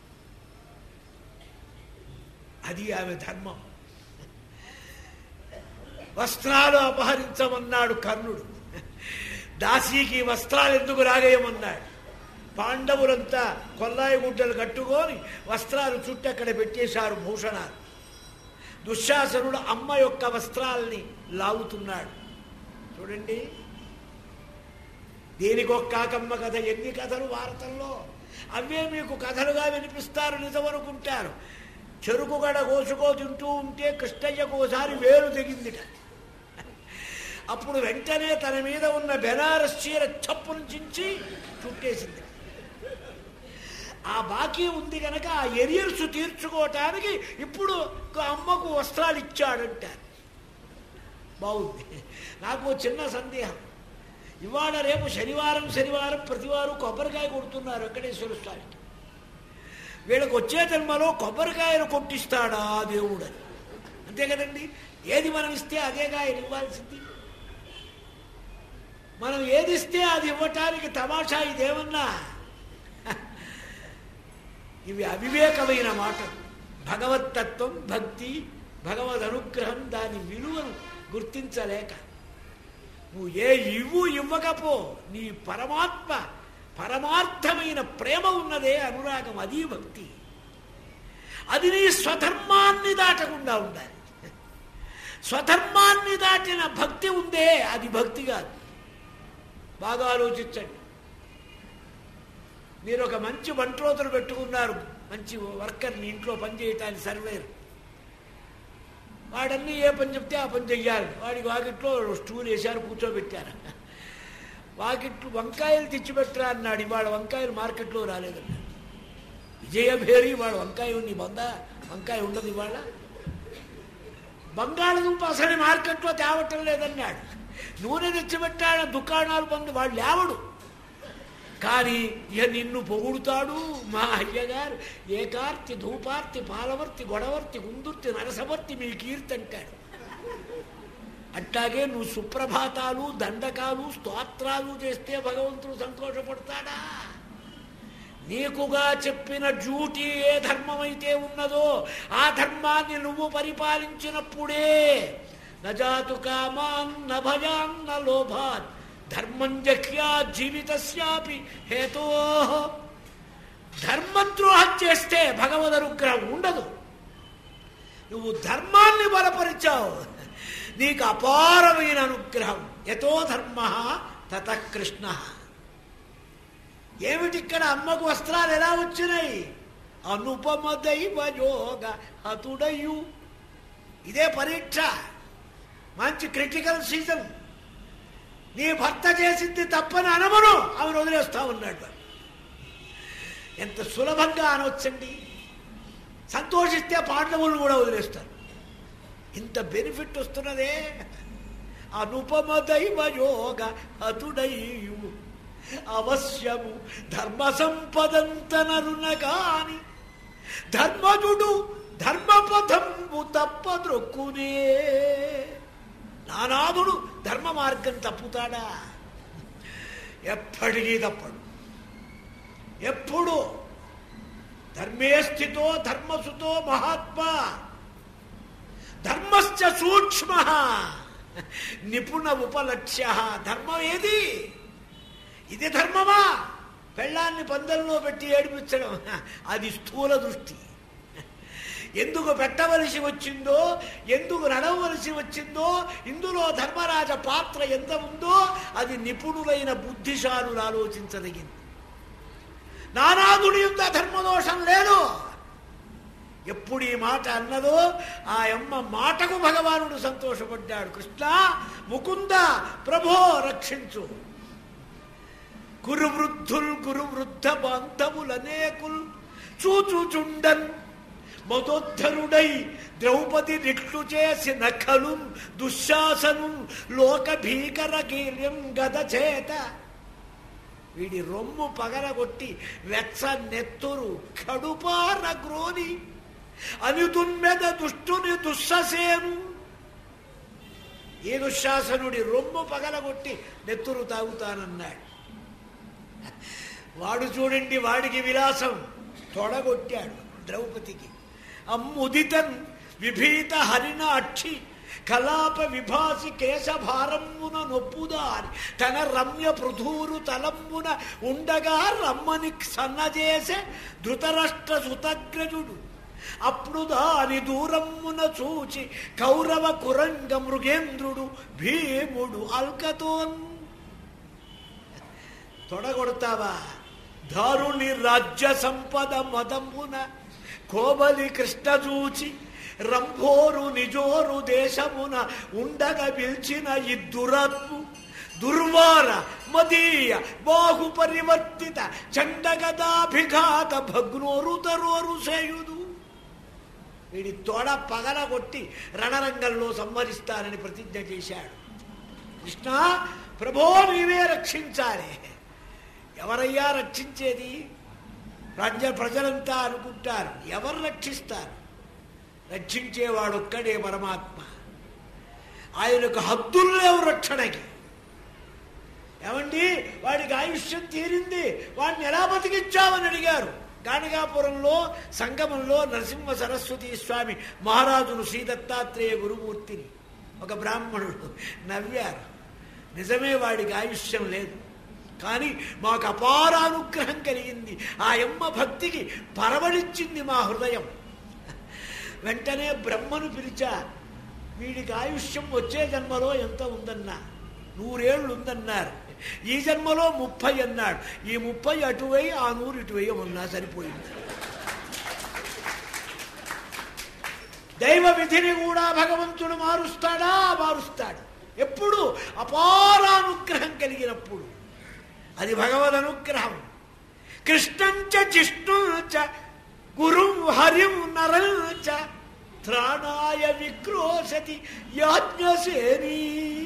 అది ఆమె ధర్మం. వస్త్రాలు అపహరించమన్నాడు కర్ణుడు, దాసీకి వస్త్రాలు ఎందుకు రాగేయమన్నాడు. పాండవులంతా కొల్లాయి గుడ్డలు కట్టుకొని వస్త్రాలు చుట్టక్కడ పెట్టేశారు భూషణాలు. దుశ్శాసనుడు అమ్మ యొక్క వస్త్రాల్ని లాగుతున్నాడు. చూడండి, దీనికొక్క కాకమ్మ కథ, ఎన్ని కథలు భారతంలో, అవే మీకు కథలుగా వినిపిస్తారు, నిజమనుకుంటారు. చెరుకు గడ కోసుకో తింటూ ఉంటే కృష్ణయ్యకు ఒకసారి వేలు తెగిందిట. అప్పుడు వెంటనే తన మీద ఉన్న బెనారస్ చీర చప్పును చించి చుట్టేసింది. ఆ బాకీ ఉంది కనుక ఆ ఎరియర్స్ తీర్చుకోవటానికి ఇప్పుడు అమ్మకు వస్త్రాలు ఇచ్చాడంటారు. బాగుంది. నాకు చిన్న సందేహం, ఇవాళ రేపు శనివారం ప్రతివారు కొబ్బరికాయ కొడుతున్నారు వెంకటేశ్వర స్వామికి. వీళ్ళకి వచ్చే జన్మలో కొబ్బరికాయను కొట్టిస్తాడా దేవుడని. అంతే కదండి, ఏది మనం ఇస్తే అదేగా ఆయన ఇవ్వాల్సింది. మనం ఏది ఇస్తే అది ఇవ్వటానికి తమాషా ఇదేమన్నా. ఇవి అవివేకమైన మాటలు. భగవత్తత్వం, భక్తి, భగవద్ అనుగ్రహం, దాని విలువను గుర్తించలేక నువ్వు ఇవ్వకపో, నీ పరమార్థమైన ప్రేమ ఉన్నదే అనురాగం, అది భక్తి. అది నీ స్వధర్మాన్ని దాటకుండా ఉండాలి. స్వధర్మాన్ని దాటిన భక్తి ఉందే, అది భక్తి కాదు. బాగా ఆలోచించండి. మీరు ఒక మంచి వంటరోతులు పెట్టుకున్నారు, మంచి వర్కర్ని ఇంట్లో పనిచేయటానికి, సర్వేర్. వాడన్నీ ఏ పని చెప్తే ఆ పని చెయ్యాలి. వాడికి వాకిట్లో స్టూల్ వేశారు, కూర్చోబెట్టారు. వాకిట్లు వంకాయలు తెచ్చిపెట్టరా అన్నాడు. ఇవాళ వంకాయలు మార్కెట్లో రాలేదన్నాడు. విజయభేరి వాడు వంకాయ ఉంది, వంకాయ ఉండదు ఇవాళ. బంగాళదుంప అసలు మార్కెట్లో తేవటం లేదన్నాడు. నూనె తెచ్చిపెట్టాడు, దుకాణాలు బంద్, వాడు లేవడు. కానీ ఇక నిన్ను పొగుడుతాడు మా అయ్యగారు. ఏకార్తి, ధూపార్తి, పాలవర్తి, గొడవర్తి, గుందుర్తి, నరసవర్తి మీ కీర్తి అంటాడు. అట్లాగే నువ్వు సుప్రభాతాలు, దండకాలు, స్తోత్రాలు చేస్తే భగవంతుడు సంతోషపడతాడా? నీకుగా చెప్పిన డ్యూటీ ఏ ధర్మమైతే ఉన్నదో ఆ ధర్మాన్ని నువ్వు పరిపాలించినప్పుడే నజాతు కామాన్ న భయాన్ న లోభాన్ ధర్మం జహ్యా జీవితస్యాపి హేతో. ధర్మద్రోహం చేస్తే భగవద్ అనుగ్రహం ఉండదు. నువ్వు ధర్మాన్ని బలపరిచావు, నీకు అపారమైన అనుగ్రహం. యతో ధర్మ తతః కృష్ణ. ఏమిటిక్కడ అమ్మకు వస్త్రాలు ఎలా వచ్చినాయి? అనుపమ దైవ యోగ హతుడయు. ఇదే పరీక్ష, మంచి క్రిటికల్ సీజన్. నీ భర్త చేసింది తప్పని అనమను, ఆమెను వదిలేస్తా ఉన్నాడు. ఎంత సులభంగా అనవచ్చండి. సంతోషిస్తే పాండవులను కూడా వదిలేస్తారు. ఇంత బెనిఫిట్ వస్తున్నదే. అనుపమ దైవ యోగ హతుడయ్యు. అవశ్యము ధర్మ సంపదంతనరున కాని ధర్మజుడు ధర్మపథంబు తప్పద్రొక్కునే. నానాథుడు ధర్మ మార్గం తప్పుతాడా? ఎప్పటికీ తప్పడు. ఎప్పుడు ధర్మే స్థితో ధర్మసుతో మహాత్మా ధర్మశ్చ సూక్ష్మ నిపుణ ఉపలక్ష్య. ధర్మం ఏది? ఇది ధర్మమా? పెళ్ళాన్ని పందెంలో పెట్టి ఏడిపించడం అది స్థూల దృష్టి. ఎందుకు పెట్టవలసి వచ్చిందో, ఎందుకు నడవలసి వచ్చిందో, ఇందులో ధర్మరాజ పాత్ర ఎంత ఉందో అది నిపుణులైన బుద్ధిశాలులు ఆలోచించదగింది. నానాదుడి యొక్క ధర్మదోషం లేదు. ఎప్పుడు ఈ మాట అన్నదో ఆ అమ్మ మాటకు భగవానుడు సంతోషపడ్డాడు. కృష్ణ ముకుంద ప్రభో రక్షించు. కురువృద్ధుల్ కురువృద్ధ బాంధవులనేకుల్ చూచుచుండన్ మదోద్ధరుడై ద్రౌపది నిట్లు చేసిన ఖలు దుశ్శాసను లోక భీకర కీర్యం గద చేత. వీడి రొమ్ము పగలగొట్టి వెచ్చ నెత్తురు కడుపార గ్రోని అనుతుమ్మెద దుష్టుని దుస్ససేను. ఈ దుశ్శాసనుడి రొమ్ము పగలగొట్టి నెత్తురు తాగుతానన్నాడు. వాడు చూడండి, వాడికి విలాసం తొడగొట్టాడు ద్రౌపదికి. అమ్ముదితన్ విభీత హరిణ అక్షి కలాప విభాసి కేశభారమ్మున నొప్పుదారి తన రమ్య పృథూరు తలమ్మున ఉండగా రమ్మని సన్నజేసే ధృతరాష్ట్ర సుతగ్రజుడు. అప్పుడు దాని దూరమ్మున చూచి కౌరవ కురంగ మృగేంద్రుడు భీముడు అల్కతోన్. తొడగొడతావా? దారుని రాజ్య సంపద మదమ్మున కోబలి కృష్ణ చూచి రంభోరు నిజోరు దేశమున ఉండగ పిలిచిన ఇద్దురత్ము దుర్వార మదీయ బాహు పరివర్తిత చండగదాభిఘాత భగ్నోరు తరోరు సేయుదు. వీడి తోడ పగలగొట్టి రణరంగంలో సంహరిస్తానని ప్రతిజ్ఞ చేశాడు. కృష్ణ ప్రభో నీవే రక్షించాలి. ఎవరయ్యా రక్షించేది? ప్రజలంతా అనుకుంటారు. ఎవరు రక్షిస్తారు? రక్షించేవాడొక్కడే పరమాత్మ. ఆయనకు హద్దులు లేవు రక్షణకి. ఏమండి, వాడికి ఆయుష్యం తీరింది, వాడిని ఎలా బతికించామని అడిగారు. గాణిగాపురంలో సంగమంలో నరసింహ సరస్వతి స్వామి మహారాజును శ్రీ దత్తాత్రేయ గురుమూర్తిని ఒక బ్రాహ్మణుడు నవ్వారు. నిజమే, వాడికి ఆయుష్యం లేదు, కానీ మాకు అపార అనుగ్రహం కలిగింది. ఆ యమ్మ భక్తికి పరవళించింది మా హృదయం. వెంటనే బ్రహ్మను పిలిచా. వీడికి ఆయుష్యం వచ్చే జన్మలో ఎంత ఉందన్నా? 100 ఏళ్ళు ఉందన్నారు. ఈ జన్మలో 30 అన్నాడు. ఈ 30 అటువై ఆ 100 ఇటువై ఉన్నా సరిపోయింది. దైవ విధిని కూడా భగవంతుడు మారుస్తాడా? మారుస్తాడు. ఎప్పుడు? అపారానుగ్రహం కలిగినప్పుడు. అది భగవద్ అనుగ్రహం. కృష్ణంచ జిష్ణుంచ గురుం హరిం నరంచ త్రాణాయ విక్రోశతి యాజ్ఞసేని.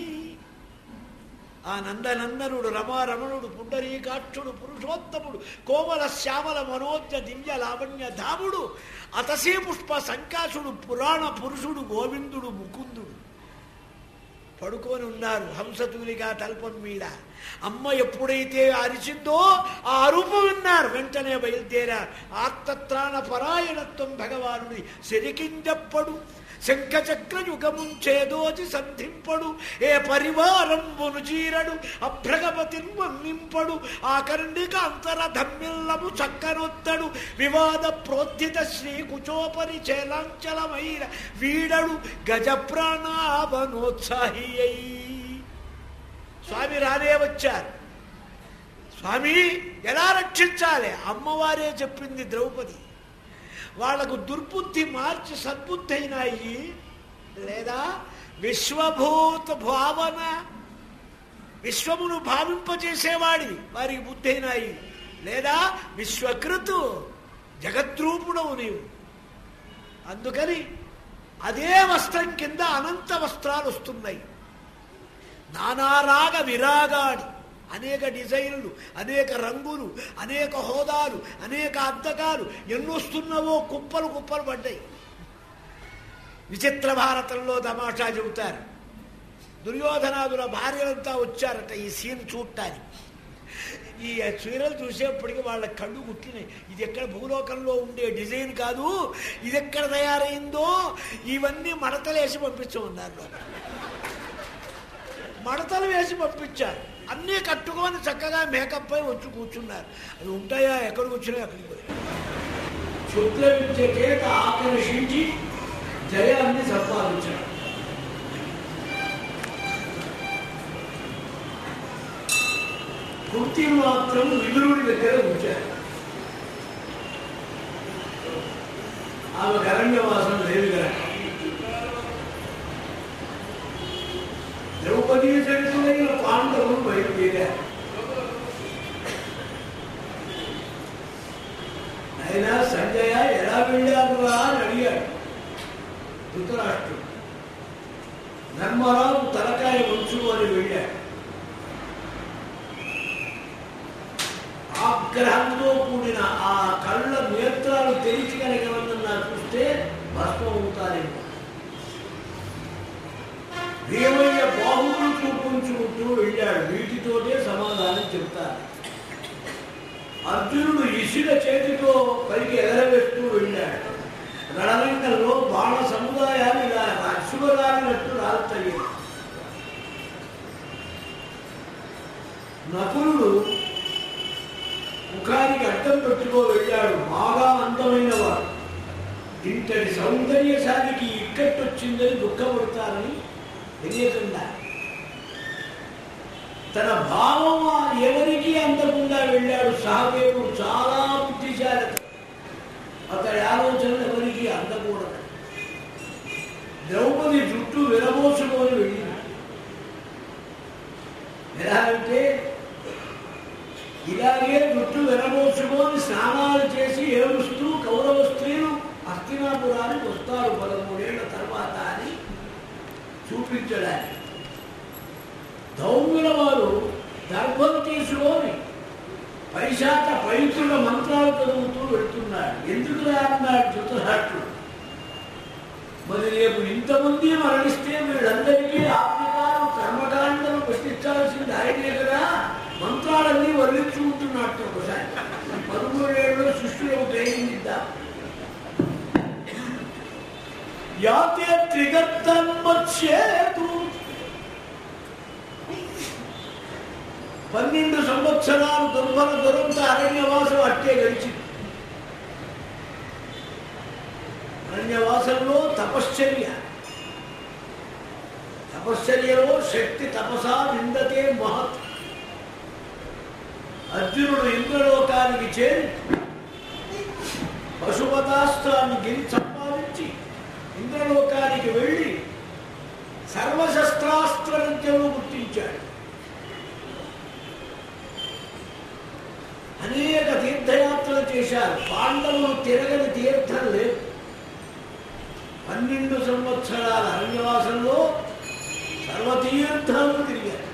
ఆ నందనందనుడు రమారమణుడు పుండరీకాక్షుడు పురుషోత్తముడు కోమల శ్యామల మనోజ్ఞ దివ్య లావణ్య ధాముడు అతసీ పుష్ప సంకాసుడు పురాణ పురుషుడు గోవిందుడు ముకుందుడు పడుకొని ఉన్నారు హంసతూలిగా తల్పం మీద. అమ్మ ఎప్పుడైతే అరిచిందో ఆ అరుపు విన్నారు. వెంటనే బయలుదేరారు. ఆర్తత్రాణ పరాయణత్వం భగవానుడి శరికింజప్పడు శంఖచక్ర యుగముంచేదోచి సంధింపడు ఏ పరివారంబును చీరడు అభ్రగపతిన్మన్నింపడు ఆకర్ణిక అంతర ధమ్మిల్లము చక్కనొత్తడు వివాద ప్రోద్ధిత శ్రీ కుచోపరి చేలాంచలమైన వీడడు గజ ప్రాణావనోత్సాహి అయి. స్వామి రానే వచ్చారు. స్వామి ఎలా రక్షించాలి? అమ్మవారే చెప్పింది ద్రౌపది. వాళ్లకు దుర్బుద్ధి మార్చి సద్బుద్ధి అయినాయి, లేదా విశ్వభూత భావన విశ్వమును భావింపచేసేవాడివి వారికి బుద్ధి అయినాయి, లేదా విశ్వకృతు జగద్రూపుడవు నీవు. అందుకని అదే వస్త్రం కింద అనంత వస్త్రాలు వస్తున్నాయి. నానారాగ విరాగాడి అనేక డిజైన్లు, అనేక రంగులు, అనేక హోదాలు, అనేక అద్దకాలు ఎన్నొస్తున్నావో కుప్పలు కుప్పలు పడ్డాయి. విచిత్ర భారతంలో తమాషా చెబుతారు. దుర్యోధనాదుల భార్యలంతా వచ్చారట ఈ సీన్ చూడటానికి. ఈ చీరలు చూసేప్పటికీ వాళ్ళ కళ్ళు కుట్టినాయి. ఇది ఎక్కడ భూలోకంలో ఉండే డిజైన్ కాదు, ఇది ఎక్కడ తయారైందో, ఇవన్నీ మడతలు వేసి పంపించమన్నారు. మడతలు వేసి పంపించారు. అన్నీ కట్టుకొని చక్కగా మేకప్ అయి వచ్చి కూర్చున్నారు. అవి ఉంటాయా? ఎక్కడికి వచ్చినాయి అక్కడికి పోయి క్షుద్ర విద్య చేత ఆకర్షించి జయాన్ని సంపాదించారు. కుర్తీలు మాత్రం విదురుడి దగ్గర ఉంచారు. ఆమె అరణ్యవాసం లేదు కదా. ద్రౌపదీ సరితులైన పాండవులు బయలుదేరారు. అయినా సంజయ ఎలా వెళ్ళారురా అని అడిగాడు ధృతరాష్ట్రుడు. ధర్మరావు తలకాయ ఉంచు అని వెళ్ళాడు. ఆగ్రహంతో కూడిన ఆ కళ్ళ నేత్రాలు తెరిచి కనుక చూస్తే భస్మం అవుతారేమో. భీమయ్య బాహువులు చూపించుకుంటూ వెళ్ళాడు. వీటితోటే సమాధానం చెప్తారు. అర్జునుడు ఇసుక చేతితో పైకి ఎగరవేస్తూ వెళ్ళాడు. రణరంగంలో బాణ సముదాయాలు ఇలా అశ్వరాలినట్టు రాలుతాయి. నకులుడు ముఖానికి అడ్డం పెట్టుకో వెళ్ళాడు. బాగా అందమైన వాడు. ఇంతటి సౌందర్యశాలికి ఇక్కట్టొచ్చిందని దుఃఖపడతారని తెలియకుండా తన భావం ఎవరికి అందకుండా వెళ్ళాడు. సహదేవుడు చాలా బుద్ధిశాలి. అతడి ఆలోచనలు ఎవరికి అందకూడదు. ద్రౌపది జుట్టు విరబోసుకొని వెళ్ళింది. ఎలా అంటే ఇలాగే జుట్టు విరబోసుకొని స్నానాలు చేసి ఏడుస్తూ కౌరవ స్త్రీలు హస్తినాపురానికి వస్తారు 13 ఏళ్ల తర్వాత అని చూపించడానికి. ధౌమ్యుల వారు గర్భం తీసుకొని పైశాచ పవిత్రుల మంత్రాలు చదువుతూ వెళ్తున్నాడు. ఎందుకు అన్నాడు ధృతరాష్ట్రుడు. మరి రేపు ఇంతమంది మరణిస్తే వీళ్ళందరికీ ఆత్మకాలం కర్మకాండలు పెట్టించాల్సింది ఆయనే కదా. మంత్రాలన్నీ వర్ణించుకుంటున్నట్టు ఒకసారి 13 ఏళ్ళలో శిష్యులకు ట్రైనింగ్ ఇద్దాం. యాతే త్రిగత్తన్మచ్చేతు 12 సంవత్సరాలు దుర్భర దురంత అరణ్యవాసం అట్టే గడిచింది. అరణ్యవాసంలో తపశ్చర్యలో శక్తి తపసా నిందతే మహత్. అర్జునుడు ఇంద్రలోకానికి చేరి పశుపతాస్త్రాన్ని గిరి సంపాదించి ఇంద్రలోకానికి వెళ్ళి సర్వశస్త్రాస్త్ర విద్యను గుర్తించాడు. అనేక తీర్థయాత్రలు చేశారు. పాండవులు తిరగని తీర్థం లేదు. 12 సంవత్సరాల అరణ్యవాసంలో సర్వతీర్థాలను తిరిగారు.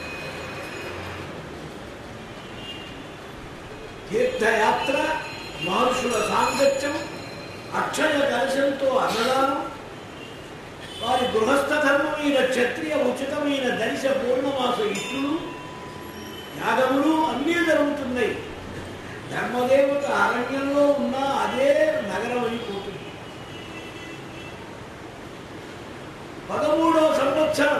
తీర్థయాత్ర, మహర్షుల సాంగత్యం, అక్షయ కలశంతో అన్నదానం, వారి గృహస్థ ధర్మమైన క్షత్రియ ఉచితమైన దర్శ పూర్ణమాస ఇష్టులు, యాగములు అన్నీ జరుగుతున్నాయి. ధర్మదేవత అరణ్యంలో ఉన్న అదే నగరం అయిపోతుంది. 13వ సంవత్సరం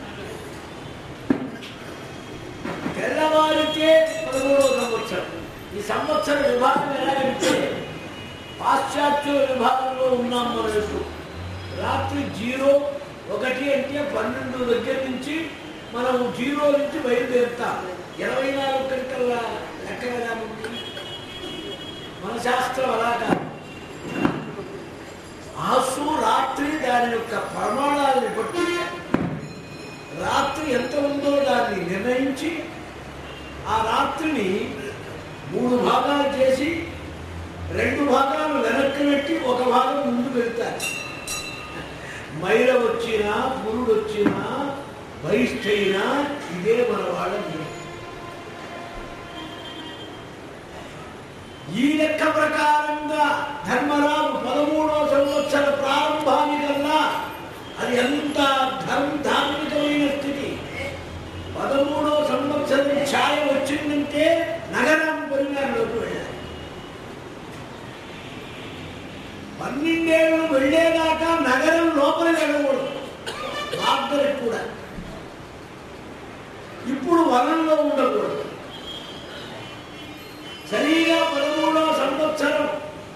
తెల్లవారితే 13వ సంవత్సరం. ఈ సంవత్సర విభాగం ఎలాగంటే పాశ్చాత్యుల విభాగంలో ఉన్నాం. మనకు రాత్రి 01 అంటే 12 దగ్గర నుంచి మనం 0 నుంచి బయలుదేరుతాం. 24 గంటల లెక్క కదా ఉంది మన శాస్త్రం. అలా కాదు. ఆసు రాత్రి దాని యొక్క ప్రమాణాలను బట్టి రాత్రి ఎంత ఉందో దాన్ని నిర్ణయించి ఆ రాత్రిని 3 భాగాలు చేసి 2 భాగాలు వెనక్కి పెట్టి 1 భాగం ముందు పెడతారు. మైల వచ్చినా పురుడు వచ్చినా బహిష్టైనా ఇదే మన వాళ్ళ ఈ లెక్క ప్రకారంగా ధర్మరాజు 13వ సంవత్సర ప్రారంభానికల్లా అది ఎంత ధార్మికమైన స్థితి. 13వ సంవత్సరం ఛాయ వచ్చిందంటే నగరం పరిణామంలోకి వెళ్ళాలి. 12 ఏళ్ళు వెళ్ళేదాకా నగరం లోపల వెళ్ళకూడదు, మార్గరికి కూడా. ఇప్పుడు వనంలో ఉండకూడదు. సరిగా 13వ సంవత్సరం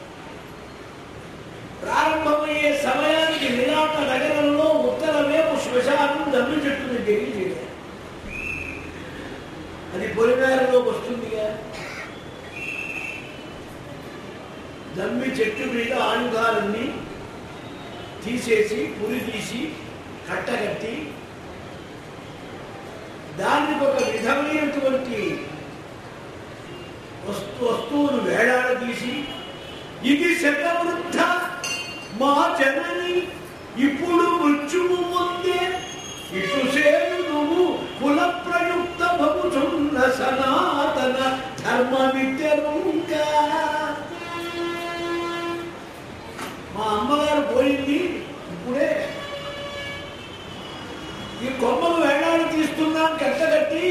ప్రారంభమయ్యే సమయానికి విరాట నగరంలో ఉత్తర వైపు శ్మశానం దమ్మి చెట్టు దగ్గరికి చేయాలి. అది పొలిమేరలోకి వస్తుందిగా. దమ్మి చెట్టు మీద ఆయుధాలన్నీ తీసేసి పురి తీసి కట్టగట్టి దానికి ఒక విధమైనటువంటి వస్తువును వేలాడదీసి, ఇది శతవృద్ధ మా జనని ఇప్పుడు మృత్యువు ముందే ఇటు సేను నువ్వు కుల ప్రయుక్త భవుచున్న సనాతన ధర్మ విద్యనుంగా. మా అమ్మగారు పోయింది ఇప్పుడే, ఈ కొమ్మలు వేలాడి తీస్తున్నాం కట్టగట్టి.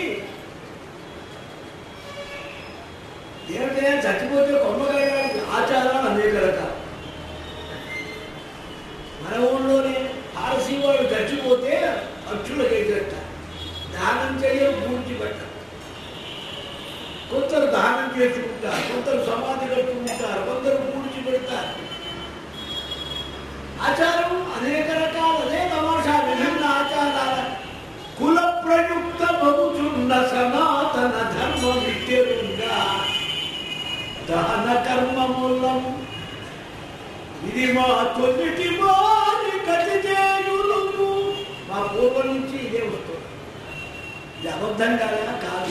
ఏమిటే చచ్చిపోతే కొమ్మ వేలాడి ఆచారాలు అనేక రకాలు. మన ఊళ్ళోనే పారసీ వాడు చచ్చిపోతే పక్షులకు ఎదురట దానం చేయడం పూర్తి పెట్ట. కొందరు దానం చేసుకుంటారు, కొందరు సమాధి కట్టుకుంటారు, కొందరు పూడ్చి పెడతారు. ఆచారం అనేక రకాలు, అదే తమాషా విభిన్న ఆచారాల కుల ప్రయుక్త భవుచున్న సనాతన ధర్మ విద్యలుగా దహన కర్మమూలం ఇది మా తొలిటి వారి గతి చేయులు. మా పూర్వం నుంచి ఇదే వస్తుంది. ఇది అబద్ధం కదా? కాదు.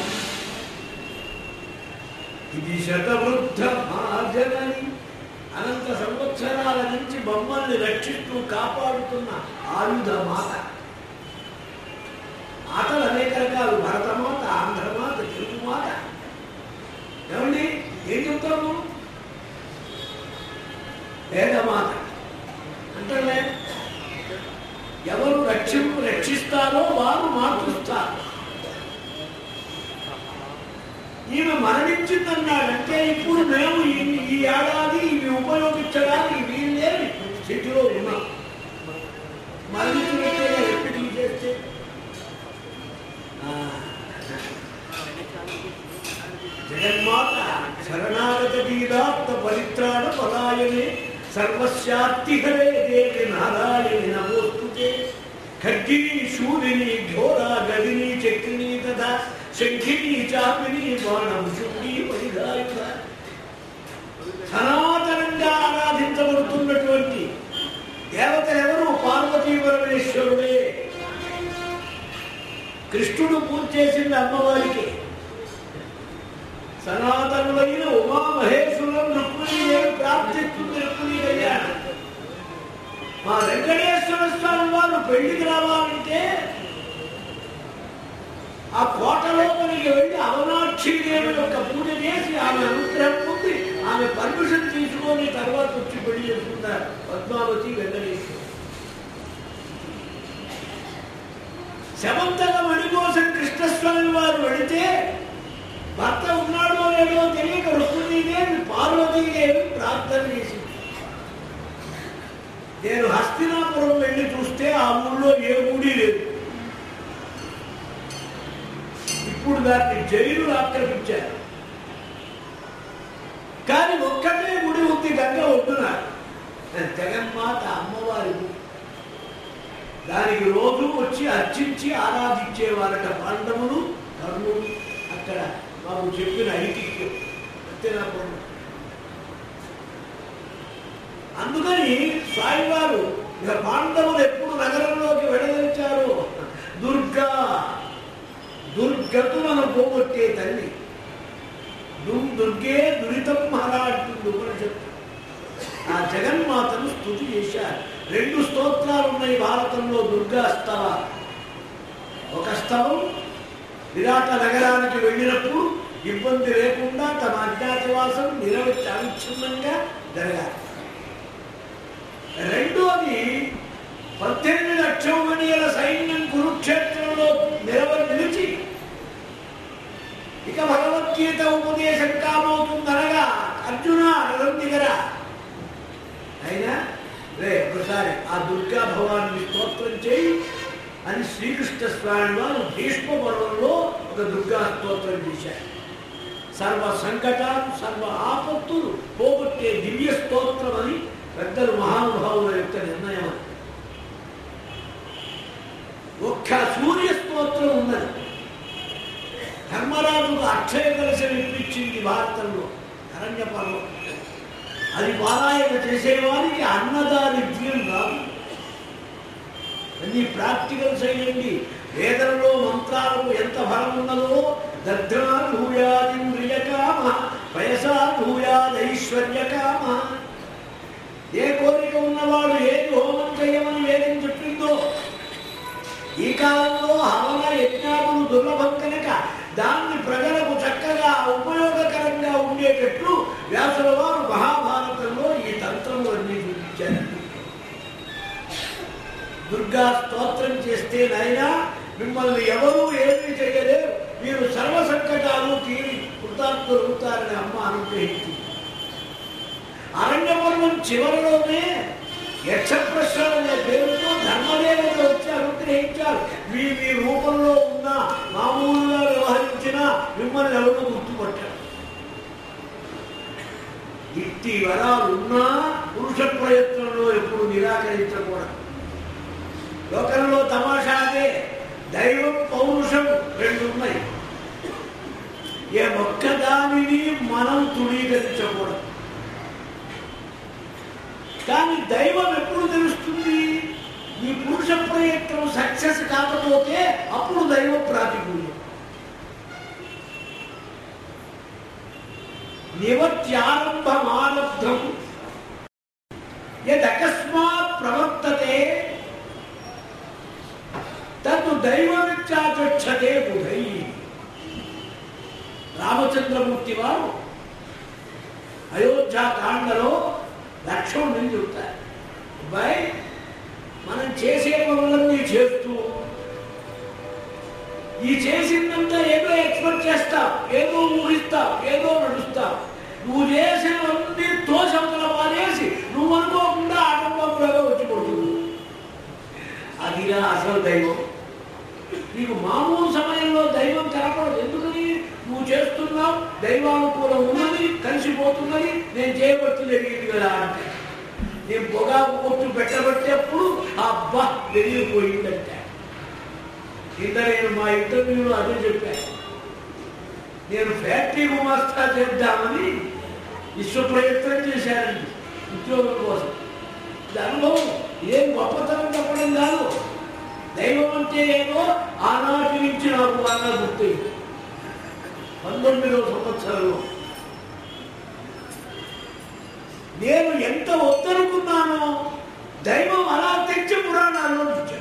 ఇది శతవృద్ధ మహాజనని, అనంత సంవత్సరాల నుంచి మమ్మల్ని రక్షిస్తూ కాపాడుతున్న ఆయుధ మాత. మాతలు అనేక రకాలు, భరతమాత, ఆంధ్రమాత, తెలుగుమాత. ఏమండి ఏం చెప్తాము? వేదమాత అంటే ఎవరు రక్షిస్తారో వారు మాతృస్తారు. ఈమె మరణించిందన్నాడంటే ఇప్పుడు మేము ఈ ఏడాది ఇవి ఉపయోగించడానికి వీళ్ళేమి స్థితిలో ఉన్నాం. మరణించినట్టే ఎప్పటికీ చేస్తే జగన్మాత శరణాగత గీతాత్మ పరిత్రాణ పలాయనే సర్వస్యాత్తిహరే దేవి నారాయణి నమోస్తుతే. ఖడ్గిని శూలిని ఘోరా గదిని చక్రిని తథా శంఖిని చాపిని బాణం శుక్ని పరిధాయుధ. సనాతనంగా ఆరాధించబడుతున్నటువంటి దేవతలెవరు? పార్వతీ పరమేశ్వరుడే. కృష్ణుడు పూజ చేసింది అమ్మవారికి. సనాతనులైన ఉమామహేశ్వరం రుక్మిణి ప్రాప్తిస్తుంది. రుక్మిణి కళ్యాణం. మా వెంకటేశ్వర స్వామి వారు పెళ్లికి రావాలంటే ఆ కోట లోపలికి వెళ్ళి అవనాక్షి దేవి యొక్క పూజ చేసి ఆమె అనుగ్రహం పొంది ఆమె పర్మిషన్ తీసుకొని తర్వాత వచ్చి పెళ్లి చేసుకుంటారు పద్మావతి వెంకటేశ్వర. శమంతక మణికోసం కృష్ణస్వామి వారు వెళితే భర్త ఉన్నాడో లేదో తెలియక రుక్మిణీదేవి పార్వతీదేవి ప్రార్థన చేసింది. నేను హస్తినాపురం వెళ్ళి చూస్తే ఆ ఊళ్ళో ఏ గుడి లేదు. ఇప్పుడు దాన్ని జైలు ఆక్రమించారు. కానీ ఒక్కటే గుడి ఉంది గంగ ఒడ్డున, జగన్మాత అమ్మవారి. దానికి రోజు వచ్చి అర్చించి ఆరాధించేవారట పాండవులు, కర్ణులు. అక్కడ మాకు చెప్పిన ఐతిహ్యం హస్తినాపురం. అందుకని స్వామివారు ఇక పాండవులు ఎప్పుడు నగరంలోకి వెళ్ళదలిచారు. దుర్గా, దుర్గతులను పోగొట్టే తల్లి. దుర్గే దురితం మహరా అంటుంది ఉపనిషత్తు. ఆ జగన్మాతను స్తుతి చేశారు. 2 స్తోత్రాలు ఉన్నాయి భారతంలో దుర్గా స్తవ. ఒక స్తవం విరాట నగరానికి వెళ్ళినప్పుడు ఇబ్బంది లేకుండా తమ అజ్ఞాతవాసం అవిచ్ఛిన్నంగా జరగాలి. రెండోది 18 అక్షౌహిణీల సైన్యం కురుక్షేత్రంలో నిలిచి ఇక భగవద్గీత ఉపదేశం కాబోతుందనగా అర్జున రథం దిగరా అయినా రే ఒకసారి ఆ దుర్గా భవాన్ని స్తోత్రం చేయి అని శ్రీకృష్ణ స్వామి వారు భీష్మ పర్వంలో ఒక దుర్గా స్తోత్రం చేశారు. సర్వ సంకటాలు సర్వ ఆపత్తులు పోగొట్టే దివ్య స్తోత్రం అని పెద్దలు మహానుభావుల యొక్క నిర్ణయం. ఒక్క సూర్య స్తోత్రం ఉన్నది. ధర్మరాజుకు అక్షయ కలశం ఇప్పించింది భారతంలో అరణ్య పర్వం. అది పారాయణ చేసేవారికి అన్నదారిద్ర్యం రాదు. అన్ని ప్రాక్టికల్స్ అయ్యండి. వేదంలో మంత్రాలకు ఎంత బలం ఉన్నదో దగ్ధ్రాధూయాదింద్రియకామ వయసాధూయాదైశ్వర్యకామ. ఏ కోరిక ఉన్నవాడు ఏది హోమం చేయమని వేదం చెప్పిందో. ఈ కాలంలో హవన యజ్ఞాలు దుర్లభం కనుక దాన్ని ప్రజలకు చక్కగా ఉపయోగకరంగా ఉండేటట్లు వ్యాసుల వారు మహాభారతంలో ఈ తంత్రములన్నీ చూపించారు. దుర్గా స్తోత్రం చేస్తే నాయనా మిమ్మల్ని ఎవరూ ఏమీ చేయలేరు, మీరు సర్వ సంకటాలు తీరి కృతార్థులవుతారని అమ్మ అనుగ్రహించింది. అరణ్య పర్వం చివరిలోనే యక్షప్రశ్న అనే పేరుతో ధర్మదేవత వచ్చి అనుగ్రహించారు. మీ రూపంలో ఉన్న మామూలుగా వ్యవహరించిన మిమ్మల్ని ఎవరు గుర్తుపట్టారు. ఇట్టి వరాలున్నా పురుష ప్రయత్నంలో ఎప్పుడు నిరాకరించకూడదు. లోకంలో తమాషాదే దైవం పౌరుషం రెండు ఉన్నాయి. ఏ ఒక్కదానిని మనం తృణీకరించకూడదు. కానీ దైవం ఎప్పుడు తెలుస్తుంది? నీ పురుష ప్రయత్నం సక్సెస్ కాకపోతే అప్పుడు దైవ ప్రాతికూల్యం. నివత్యారంభమారబ్ధం యదకస్మాత్ ప్రవర్తతే తద్దు దైవమిత్యాచక్షతే బుధై. రామచంద్రమూర్తి వారు అయోధ్యాకాండలో లక్ష్మణుని చెబుతారు. అబ్బాయి, మనం చేసే పనులన్నీ చేస్తూ ఈ చేసిందంతా ఏదో ఎక్స్పెక్ట్ చేస్తావు, ఏదో ఊహిస్తావు, ఏదో నడుస్తావు. నువ్వు చేసినవన్నీ తోసంతల పారేసి నువ్వు అనుకోకుండా ఆటంబాబులాగా వచ్చి పడుతుంది. అదిగా అసలు దైవం. నీకు మామూలు సమయంలో దైవం కనపడదు. ఎందుకని? నువ్వు చేస్తున్నావు, దైవానుకూలం ఉన్నది, కలిసిపోతున్నది, నేను చేయబట్టి జరిగింది కదా అంటే. నేను పొగాకు కొట్టు పెట్టబట్టేప్పుడు అబ్బా వెలిగిపోయిందంటే. కింద నేను మా ఇంటర్వ్యూలో అదే చెప్పాను. నేను ఫ్యాక్టరీ గుమాస్తా చేద్దామని విశ్వ ప్రయత్నం చేశానండి ఉద్యోగం కోసం. ఇది అనుభవం, ఏం గొప్పతనం చెప్పడం కాదు. దైవం అంటే ఏదో ఆనాటి నుంచి నాకు బాగా గుర్తయింది. 19వ సంవత్సరంలో నేను ఎంత వద్దనుకున్నానో దైవం అలా తెచ్చి పురాణాల్లో ఇచ్చాను.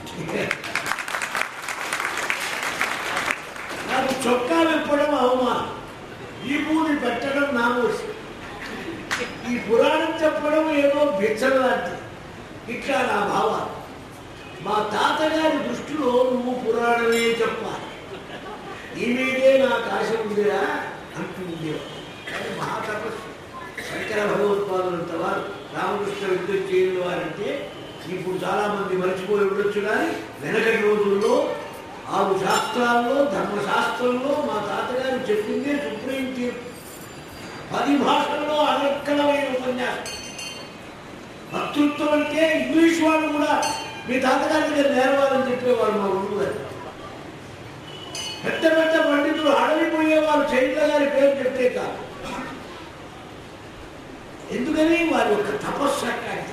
నాకు చొక్కా విప్పడం అవమానం, ఈ భూమి పెట్టడం నామోసి, ఈ పురాణం చెప్పడం ఏదో బిచ్చం లాంటిది. ఇట్లా నా భావాలు. మా తాతగారి దృష్టిలో నువ్వు పురాణమే చెప్పాలి, నీ మీదే నాకు ఆశ ఉందిరా అంటూ ఉండేవాడు. కానీ మహాతపస్సు శంకర భగవత్పాదులంత వారు, రామకృష్ణ విద్యుత్ చేయని వారంటే ఇప్పుడు చాలా మంది మర్చిపోయి ఉండొచ్చు. కానీ వెనకటి రోజుల్లో 6 శాస్త్రాల్లో ధర్మశాస్త్రంలో మా తాతగారు చెప్పిందే సుప్రీం తీర్పు. 10 భాషల్లో అనర్కలమైన ఉపన్యాసం. భక్తృత్వం అంటే ఇంగ్లీష్ వాళ్ళు కూడా మీ తాతగారి దగ్గర నేర్వాలని చెప్పేవారు మా ఊరు గారు. పెద్ద పెద్ద పండితులు అడవిపోయేవారు చైత్ర గారి పేరు చెప్తే కాదు. ఎందుకని? వారి యొక్క తపస్సు అట్లాంటి.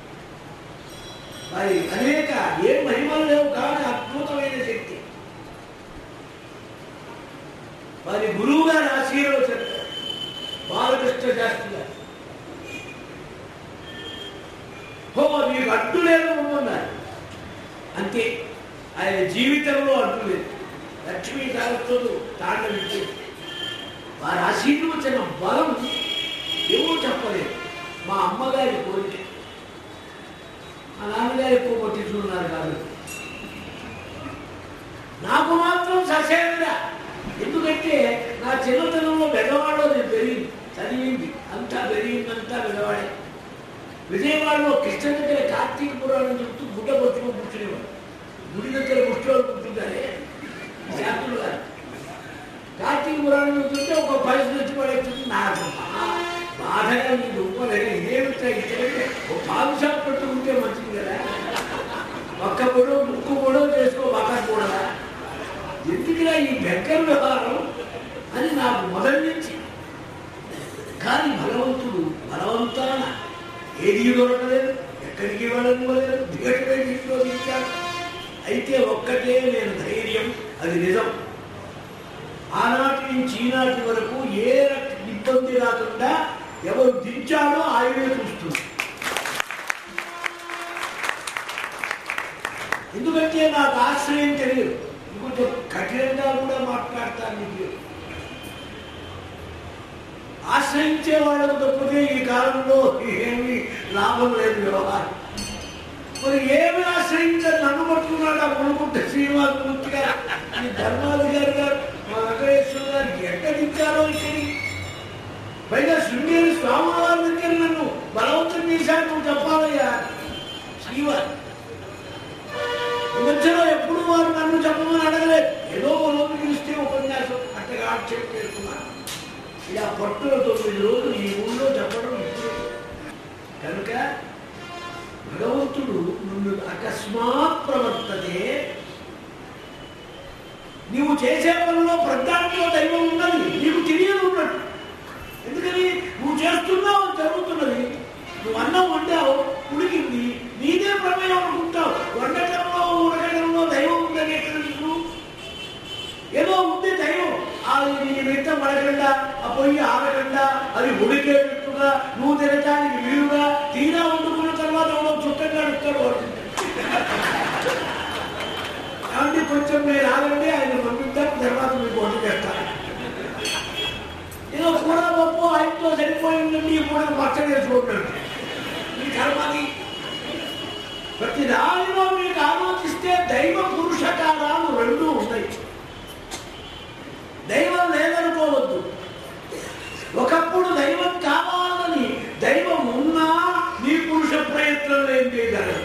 వారి అనేక ఏ మహిమలు లేవు కానీ అద్భుతమైన శక్తి. వారి గురువు గారు ఆశీర్వచన బాలకృష్ణ శాస్త్రి గారు. మీకు అడ్డు లేదు అన్నారు. అంతే, ఆయన జీవితంలో అడ్డు లేదు. లక్ష్మీ సరస్వతులు తాండవించేది. వారు ఆశీర్వచన బలం ఏమో చెప్పలేదు. మా అమ్మగారి కోరిక, మా నాన్నగారు ఎక్కువ పట్టించుకున్నారు కాదు, నాకు మాత్రం ససేమిరా. ఎందుకంటే నా చిన్నతనంలో పెద్దవాడలో నేను పెరిగింది, చదివింది అంతా పెరిగిందంతా పెద్దవాడే. విజయవాడలో కృష్ణ దగ్గర కార్తీక పురాణం చెప్తూ గుడ్డ పట్టుకొని కూర్చునేవాడు. గుడి దగ్గర ముష్టివాళ్ళు కూర్చుంటారే శాంతులు గారు, కార్తీక పురాణం చెప్తుంటే ఒక పరిస్థితి వచ్చి పడేస్తుంది. నాకు బాధగా నీకు ఉప్పలేక ఇదేమిటా ఇచ్చారంటే ఒక పాలు షాప్ పెట్టుకుంటే మంచిది కదా, ఒక్క పొడో ముక్కు పొడో చేసుకో బాగా ఎందుకులా ఈ బెక్కర్ వ్యవహారం అని నాకు మొదటి నుంచి. కానీ భగవంతుడు బలవంతాన ఏది దొరకలేదు, ఎక్కడికి వెళ్ళనివ్వలేదు, దిగటమే ఇంట్లో దించాడు. అయితే ఒక్కటే నేను ధైర్యం, అది నిజం. ఆనాటి నుంచి ఈనాటి వరకు ఏ ఇబ్బంది రాకుండా ఎవరు దించాడో ఆయనే చూస్తుంది. ఎందుకంటే నాకు ఆశ్రయం తెలియదు, ఇంకొంచెం కఠినంగా కూడా మాట్లాడతాను. మీకు ఆశ్రయించే వాళ్ళకు తప్పితే ఈ కాలంలో ఏమీ లాభం లేదు వ్యవహారం. మరి ఏమి ఆశ్రయించారు, నన్ను పట్టుకున్నాడు ఆ మునుకుంట శ్రీనివాసమూర్తి గారు, ఈ ధర్మాధికారి గారు, మా వెంకటేశ్వర గారు ఎక్కడిచ్చారో ఇక్కడి. పైగా శృంగేరి స్వామివారి దగ్గర నన్ను బలవంతం చేశాడు, నువ్వు చెప్పాలయ్యా శ్రీవారి. ఈ మధ్యలో ఎప్పుడు వారు నన్ను చెప్పమని అడగలేదు, ఏదో రోజు పిలిస్తే ఉపన్యాసం అట్టగా ఆక్షేపం చేస్తున్నాను. ఇలా పట్టుల 9 రోజులు ఈ ఊళ్ళో చెప్పడం ఇప్పుడు. కనుక భగవంతుడు నువ్వు అకస్మాత్ ప్రవర్తతే, నీవు చేసే పనిలో ప్రజ్ఞానిలో దైవం ఉన్నది, నీకు తెలియదు ఉన్నట్టు. ఎందుకని నువ్వు చేస్తున్నావు, జరుగుతున్నది. నువ్వు అన్నం వండావు, ఉడికింది, నీదే ప్రమేయం అనుకుంటావు. వండటంలో ఉడకడంలో దైవం ఉందని ఎక్కడ నీకు? ఏదో ఉంది దైవం, నీ వెంట పడకుండా, ఆ పొయ్యి ఆరకుండా, అది ఉడికేటట్టుగా, నువ్వు తినటానికి వీలుగా, తీరా వండుకున్న తర్వాత ఎవడో చుట్టంగా అడుగుతాడు పడుతుంది. కాబట్టి కొంచెం మీరు ఆగండి, ఆయన పంపిస్తారు, తర్వాత మీకు వంట చేస్తారు. ఏదో కూర పప్పు ఆయనతో సరిపోయిందండి, కూడా పచ్చడి వేసుకుంటాడు. మీ కర్మది. ప్రతి దానిలో మీకు ఆలోచిస్తే దైవ పురుషకారాలు 2 ఉన్నాయి. దైవం లేదనుకోవద్దు. ఒకప్పుడు దైవం కావాలని దైవం ఉన్నా నీ పురుష ప్రయత్నం ఏం చేయగలరు?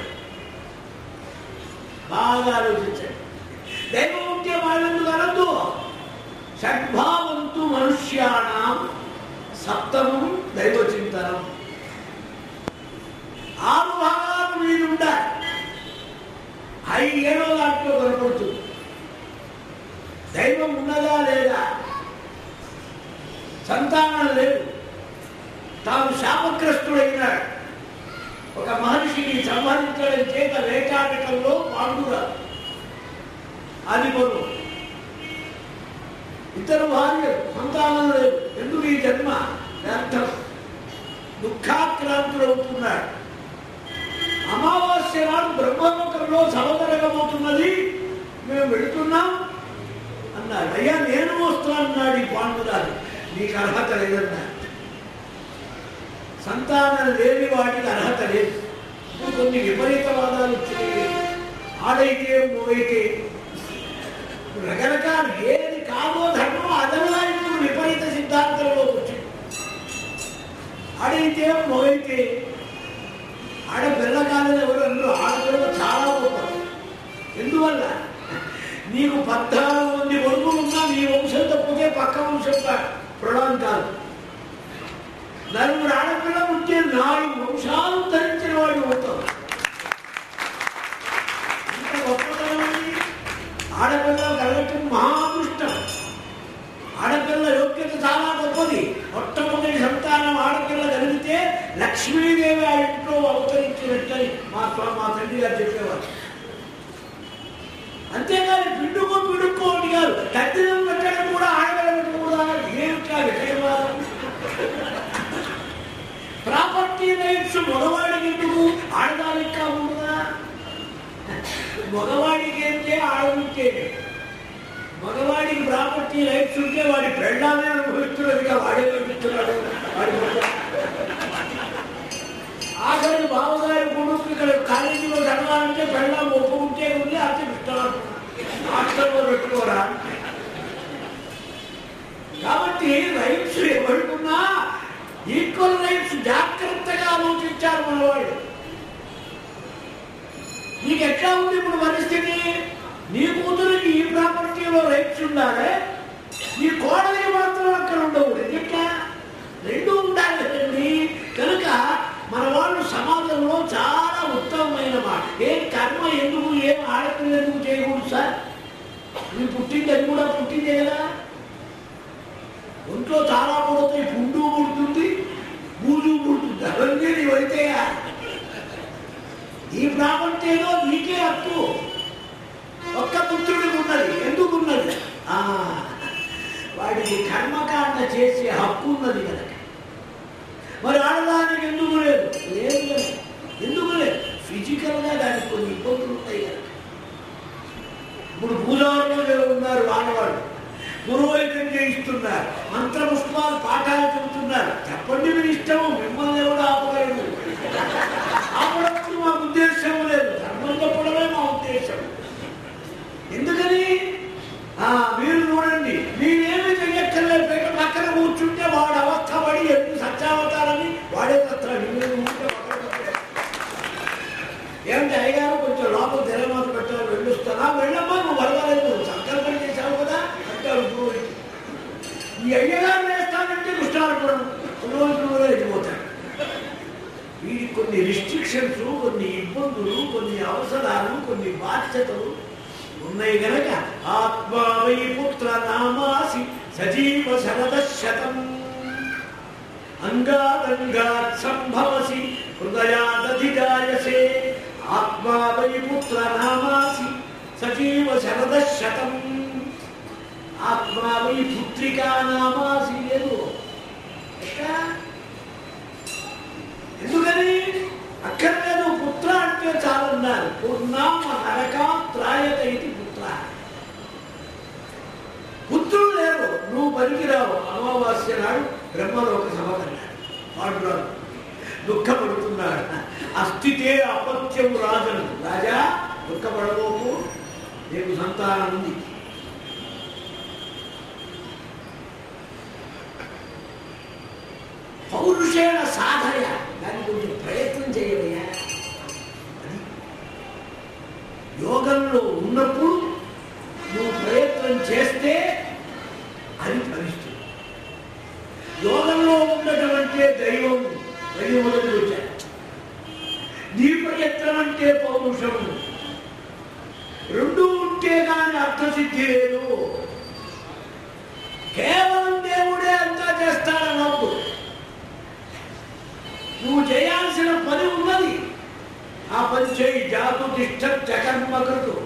బాగా ఆలోచించండి. దైవం ఉంటే వాళ్ళెందుకు అనద్దు? షడ్భావంతు మనుష్యాణం సప్తమం దైవ చింతనం. 6 భాగాలు మీరు ఉండాలి. 7వ దాంట్లో కనపడుతుంది. దైవం ఉన్నదా లేదా? సంతానం లేదు, తాను శాపగ్రస్తుడైనాడు. ఒక మహర్షిని సంహరించడం చేత వేటాడటంలో పాండురాలు అది పను. 2 భార్యలు, సంతానం లేదు. ఎందుకు ఈ జన్మ వ్యర్థం? దుఃఖాక్రాంతుడవుతున్నాడు. అమావాస్య నాడు బ్రహ్మలోకంలో సభ జరగబోతున్నది, మేము వెళుతున్నాం అన్నాడు. అయ్యా నేను వస్తానన్నాడు ఈ పాండురాలు. నీకు అర్హత లేదన్నాడు. సంతానం లేని వాటికి అర్హత లేదు. కొన్ని విపరీతవాదాలు వచ్చినాయి. ఆడైతే మూడైతే రకరకాల ఏది కాదో ధర్మం అదల్లా ఇప్పుడు విపరీత సిద్ధాంతంలో వచ్చింది. ఆడైతే మూడైతే ఆడపిల్ల కాదని ఎవరు అందరూ ఆడపిల్ల చాలా గొప్ప. ఎందువల్ల నీకు 14 మంది కొడుకులు ఉన్నా నీ వంశం తప్పితే పక్క వంశం ప్రళయం కాదు. 4 ఆడపిల్ల ఉంటే 4 వంశాలు ధరించిన వాడు అవుతావు. ఇంత గొప్పతనం ఆడపిల్ల కలగటం మహాదృష్టం. ఆడపిల్ల యోగ్యత చాలా గొప్పది. మొట్టమొదటి సంతానం ఆడపిల్ల కలిగితే లక్ష్మీదేవి ఆ ఇంట్లో అవతరించినట్టని మా తండ్రి గారు చెప్పేవారు. అంతేగాని పిడుక్కోటి కాదు. తద్దినం పెట్టడం కూడా ఆడపిల్ల కూడా ఏమిటా విషయవాదం. ప్రాపర్టీ రైట్స్ మగవాడికి ఎందుకు, ఆడదానికి కాకుండా? మగవాడికి అయితే ఆడవుంటే, మగవాడికి ప్రాపర్టీ రైట్స్ ఉంటే వాడి పెళ్ళామే అనుభవిస్తున్నదిగా వాడే చూపిస్తున్నాడు. ఆఖరి బావగారి కొడుకు ఇక్కడ కాలేజీలో చదవాలంటే పెళ్ళం ఒప్పుకుంటే ఉంది అతి ఇష్టం హాస్టల్లో పెట్టుకోరా. కాబట్టి రైట్స్ ఎవరుకున్నా ఈక్వల్ రైట్స్ జాగ్రత్తగా ఆలోచించారు మన వాళ్ళు. నీకు ఎట్లా ఉంది ఇప్పుడు పరిస్థితి? నీ కూతురికి ఈ ప్రాపర్టీలో రైట్స్ ఉండాలి, నీ కోడలికి మాత్రం అక్కడ ఉండవు. ఎట్లా? రెండు ఉండాలి కదండి. కనుక మన వాళ్ళు సమాజంలో చాలా ఉత్తమమైన మాట. ఏం కర్మ ఎందుకు, ఏం ఆడపిల్ల ఎందుకు చేయకూడదు సార్? నీ పుట్టింది అది కూడా పుట్టిందే కదా. ఒంట్లో చాలా పుడతాయి, పుండు పుడుతుంది, బూజు పుడుతుంది, అవన్నీ నీవైతే ఈ ప్రాపర్టీలో నీకే హక్కు. ఒక్క పుత్రుడికి ఉన్నది. ఎందుకున్నది? వాడికి కర్మకాండ చేసే హక్కు ఉన్నది కనుక. మరి ఆడదానికి ఎందుకు లేదు? లేదు కదా. ఎందుకు లేదు? ఫిజికల్గా దానికి కొన్ని ఇబ్బందులు ఉంటాయి కనుక. ఇప్పుడు పూజారులు ఉన్నారు, ఆడవాళ్ళు పురోహితం చేయిస్తున్నారు, మంత్ర పుష్పాలు పాఠాలు చెబుతున్నారు. చెప్పండి మీ ఇష్టము, మిమ్మల్ని ఎవరు ఆపగలరు? ఆపడప్పుడు మా ఉద్దేశం లేదు, ధర్మం చెప్పడమే మా ఉద్దేశం. ఎందుకని? మీరు చూడండి, మీరేమి చెయ్యక్కర్లేదు, పేట పక్కన కూర్చుంటే వాడు అవస్థ పడి ఎప్పుడు సత్యావతారని వాడే తత్రాడు. ఏమంటే అయ్యగారు కొంచెం లోపల తెరమాత పెట్టాలి, వెళ్ళొస్తానా? వెళ్ళమ్మా, నువ్వు పర్వాలేదు, సంకల్పం చేశావు కదా అంటారు పురోహితుడు. ఈ అయ్యగారు వేస్తానంటే కృష్ణార్పణం పురోహితుడు కూడా వెళ్ళిపోతాడు. వీడికి కొన్ని రిస్ట్రిక్షన్స్, కొన్ని ఇబ్బందులు, కొన్ని అవసరాలు, కొన్ని బాధ్యతలు ఉన్నాయి గనక ఆత్మావై పుత్ర నామాసి సజీవ శరదశతం అంగాదంగాత్ సంభవసి హృదయాదధిజాయసే. ఆత్మావై పుత్ర నామాసి సజీవ శరదశతం. ఆత్మావై పుత్రికా నామాసి లేదు. ఎందుకని? అక్కర్లేదు, పుత్ర అంటే చాలన్నారు. పూర్ణామ నరకా త్రాయత ఇది పుత్ర. పుత్రులు లేరు, నువ్వు పనికిరావు. అమావాస్య నాడు బ్రహ్మలోక సభకన్నాడు. వాడు రాదు, దుఃఖపడుతున్నాడు. అస్థితే అపత్యం రాజను. రాజా దుఃఖపడబోకు, నీకు సంతానం ఉంది. పౌరుషేణ సాధయ, దాన్ని కొంచెం ప్రయత్నం చేయవయ్యా. అది యోగంలో ఉన్నప్పుడు నువ్వు ప్రయత్నం చేస్తే అది ఫలిస్తుంది. యోగంలో ఉండటం అంటే దైవం, మొదటి వచ్చారు. నీ ప్రయత్నం అంటే పౌరుషం. రెండు ఉంటే కానీ అర్థసిద్ధి లేదు. కేవలం దేవుడే అంతా చేస్తాడన్నప్పుడు నువ్వు చేయాల్సిన పని ఉన్నది. ఆ పని చేయి. జాతు తిష్ట కర్మకృతు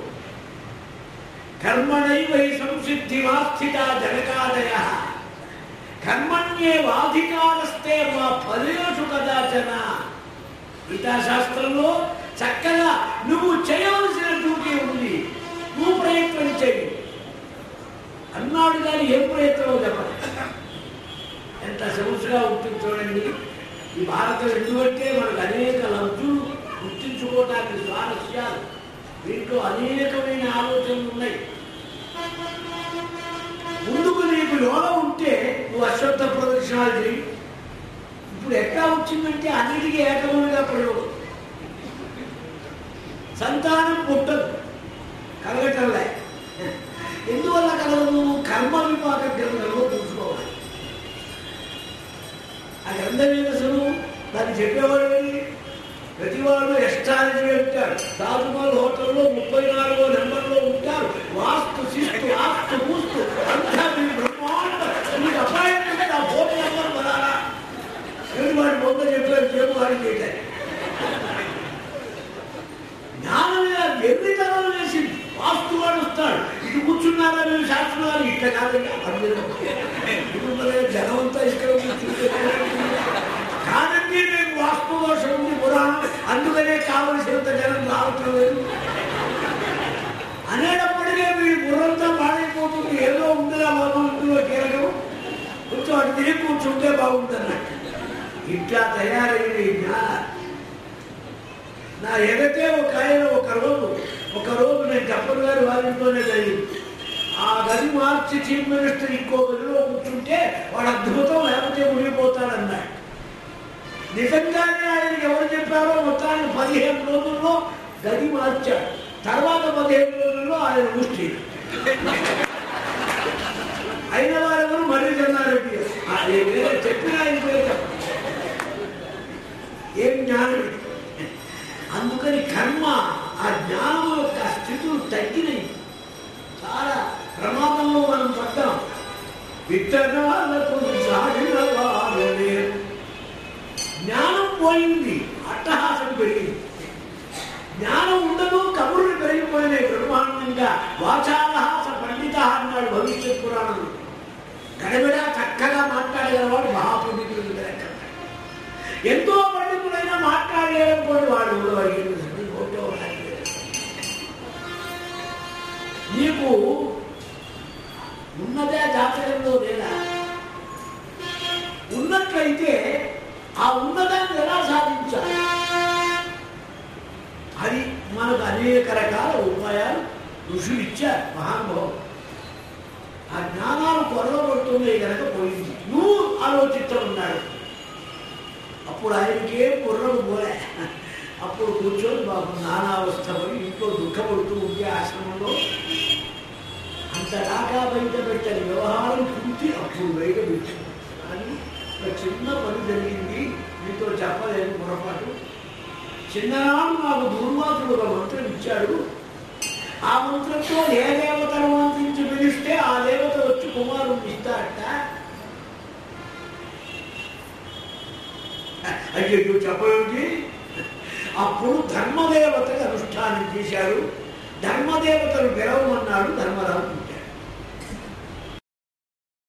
కర్మణైవై సంసిద్ధి వాస్థిత జనకాదయ కర్మణ్యేవాధికారస్తే మా ఫలేషు కదాచన. గీతాశాస్త్రంలో చక్కగా నువ్వు చేయవలసిన డ్యూటీ ఉంది, నువ్వు ప్రయత్నం చేయి అన్నాడు. కానీ ఏం ప్రయత్నమో చెప్పాలి. ఎంత సమస్యగా ఉంటుంది చూడండి. ఈ భారతం ఎందుకంటే మనకు అనేక లబ్ధులు గుర్తించుకోవడానికి స్వారస్యాలు, దీంట్లో అనేకమైన ఆలోచనలు ఉన్నాయి. ముందుకు నీకు యోగం ఉంటే నువ్వు అశ్వత్థ ప్రదక్షిణాలు చేయి. ఇప్పుడు ఎట్లా వచ్చిందంటే అన్నిటికీ ఏకముగా ప్రయోగం. సంతానం పుట్టదు, కలగటంలే. ఎందువల్ల కలగదు? కర్మ విపాక గ్రంథంలో చూసుకోవాలి. ఆ గ్రంథం మీద అసలు దాన్ని చెప్పేవాడు ప్రతివాడు ఎస్ట్రాలజీ అంటారు. తాజ్మహల్ హోటల్లో 34వ నెంబర్లో ఉంటారు. వాస్తు శిస్తు ఆస్తు పూస్తు అంతా మీరు బ్రహ్మాండ. మీకు అపాయింట్మెంట్ ఆ ఫోన్ నెంబర్ పడాలా? వాడి మొదలు చెప్పారు, చెప్పు వాడికి చేయలేదు. జ్ఞానం మీద ఎన్నితనం వేసింది. వాస్తు వాడు వస్తాడు, ఇటు కూర్చున్నారా మేము శాస్త్రాలు ఇట్లా కాదండి. జనమంతా ఇక్కడ కూర్చుంటే కాదండి, మేము వాస్తు దోషం ఉంది పురాణం, అందుకనే కావలసినంత జనం రావటం లేదు అనేటప్పటికే మీ బుర్రంతా పాడైపోతుంది. ఏదో ఉందిరా బాబు ఇందులో కీలకం, కొంచెం వస్తూ అటు తిరిగి కూర్చుంటే బాగుంటున్నాడు. ఇట్లా తయారైంది నా ఎగతే ఒక ఆయన ఒకరోజు నేను కప్పల్ గారి వారింట్లోనే జరిగింది. ఆ గది మార్చి చీఫ్ మినిస్టర్ ఇంకో గదిలో కూర్చుంటే వాడు అద్భుతం లేకపోతే మునిగిపోతాడన్నాడు. నిజంగానే ఆయనకి ఎవరు చెప్పారో మొత్తాన్ని 15 రోజుల్లో గది మార్చాడు. తర్వాత 15 రోజుల్లో ఆయన ముష్టి అయిన వారెవరు మరీ చెన్నారెడ్డి చెప్పిన ఆయన పేరు ఏం జ్ఞానం. అందుకని కర్మ ఆ జ్ఞానం యొక్క స్థితులు తగ్గినాయి. చాలా ప్రమాదంలో మనం పడ్డాం. విత్తనాలకు జ్ఞానం పోయింది, అట్టహాసం పెరిగింది. జ్ఞానం ఉండదు, కబుర్లు పెరిగిపోయినాయి బ్రహ్మాండంగా. వాచాలహాస పండిత అన్నాడు భవిష్యత్ పురాణంలో. గడబిడా చక్కగా మాట్లాడగలవాడు మహాపండితుడు లెక్క. ఎంతో పండితుడైనా మాట్లాడలేకపోతే వాడు నీకు ఉన్నదే జాతకంలో లేదా? ఉన్నట్లయితే ఆ ఉన్నదాన్ని ఎలా సాధించాలి? అది మనకు అనేక రకాల ఉపాయాలు ఋషులు ఇచ్చారు మహానుభావులు. ఆ జ్ఞానాలు కొరవబడుతున్నాయి కనుక పోయింది. నువ్వు ఆలోచిస్తున్నాడు. అప్పుడు ఆయనకే పుర్రకు పోలే. అప్పుడు కూర్చొని బాబు నానావస్థ పడి ఇంట్లో దుఃఖపడుతూ ఉంటే ఆశ్రమంలో అంతదాకా బయట పెట్టని వ్యవహారం పూర్తి అప్పుడు బయట పెట్టింది. కానీ ఒక చిన్న పని జరిగింది, మీతో చెప్పలేని పొరపాటు. చిన్ననాడు నాకు దుర్వాసుడు ఒక మంత్రం ఇచ్చాడు. ఆ మంత్రంతో ఏ దేవతను మంత్రించి పిలిస్తే ఆ దేవత వచ్చి కుమారుడిని ఇస్తాడట. అయ్యో చెప్పేమిటి? అప్పుడు ధర్మదేవతకు అనుష్ఠానం చేశాడు. ధర్మదేవతను గెలవమన్నాడు ధర్మరాజు.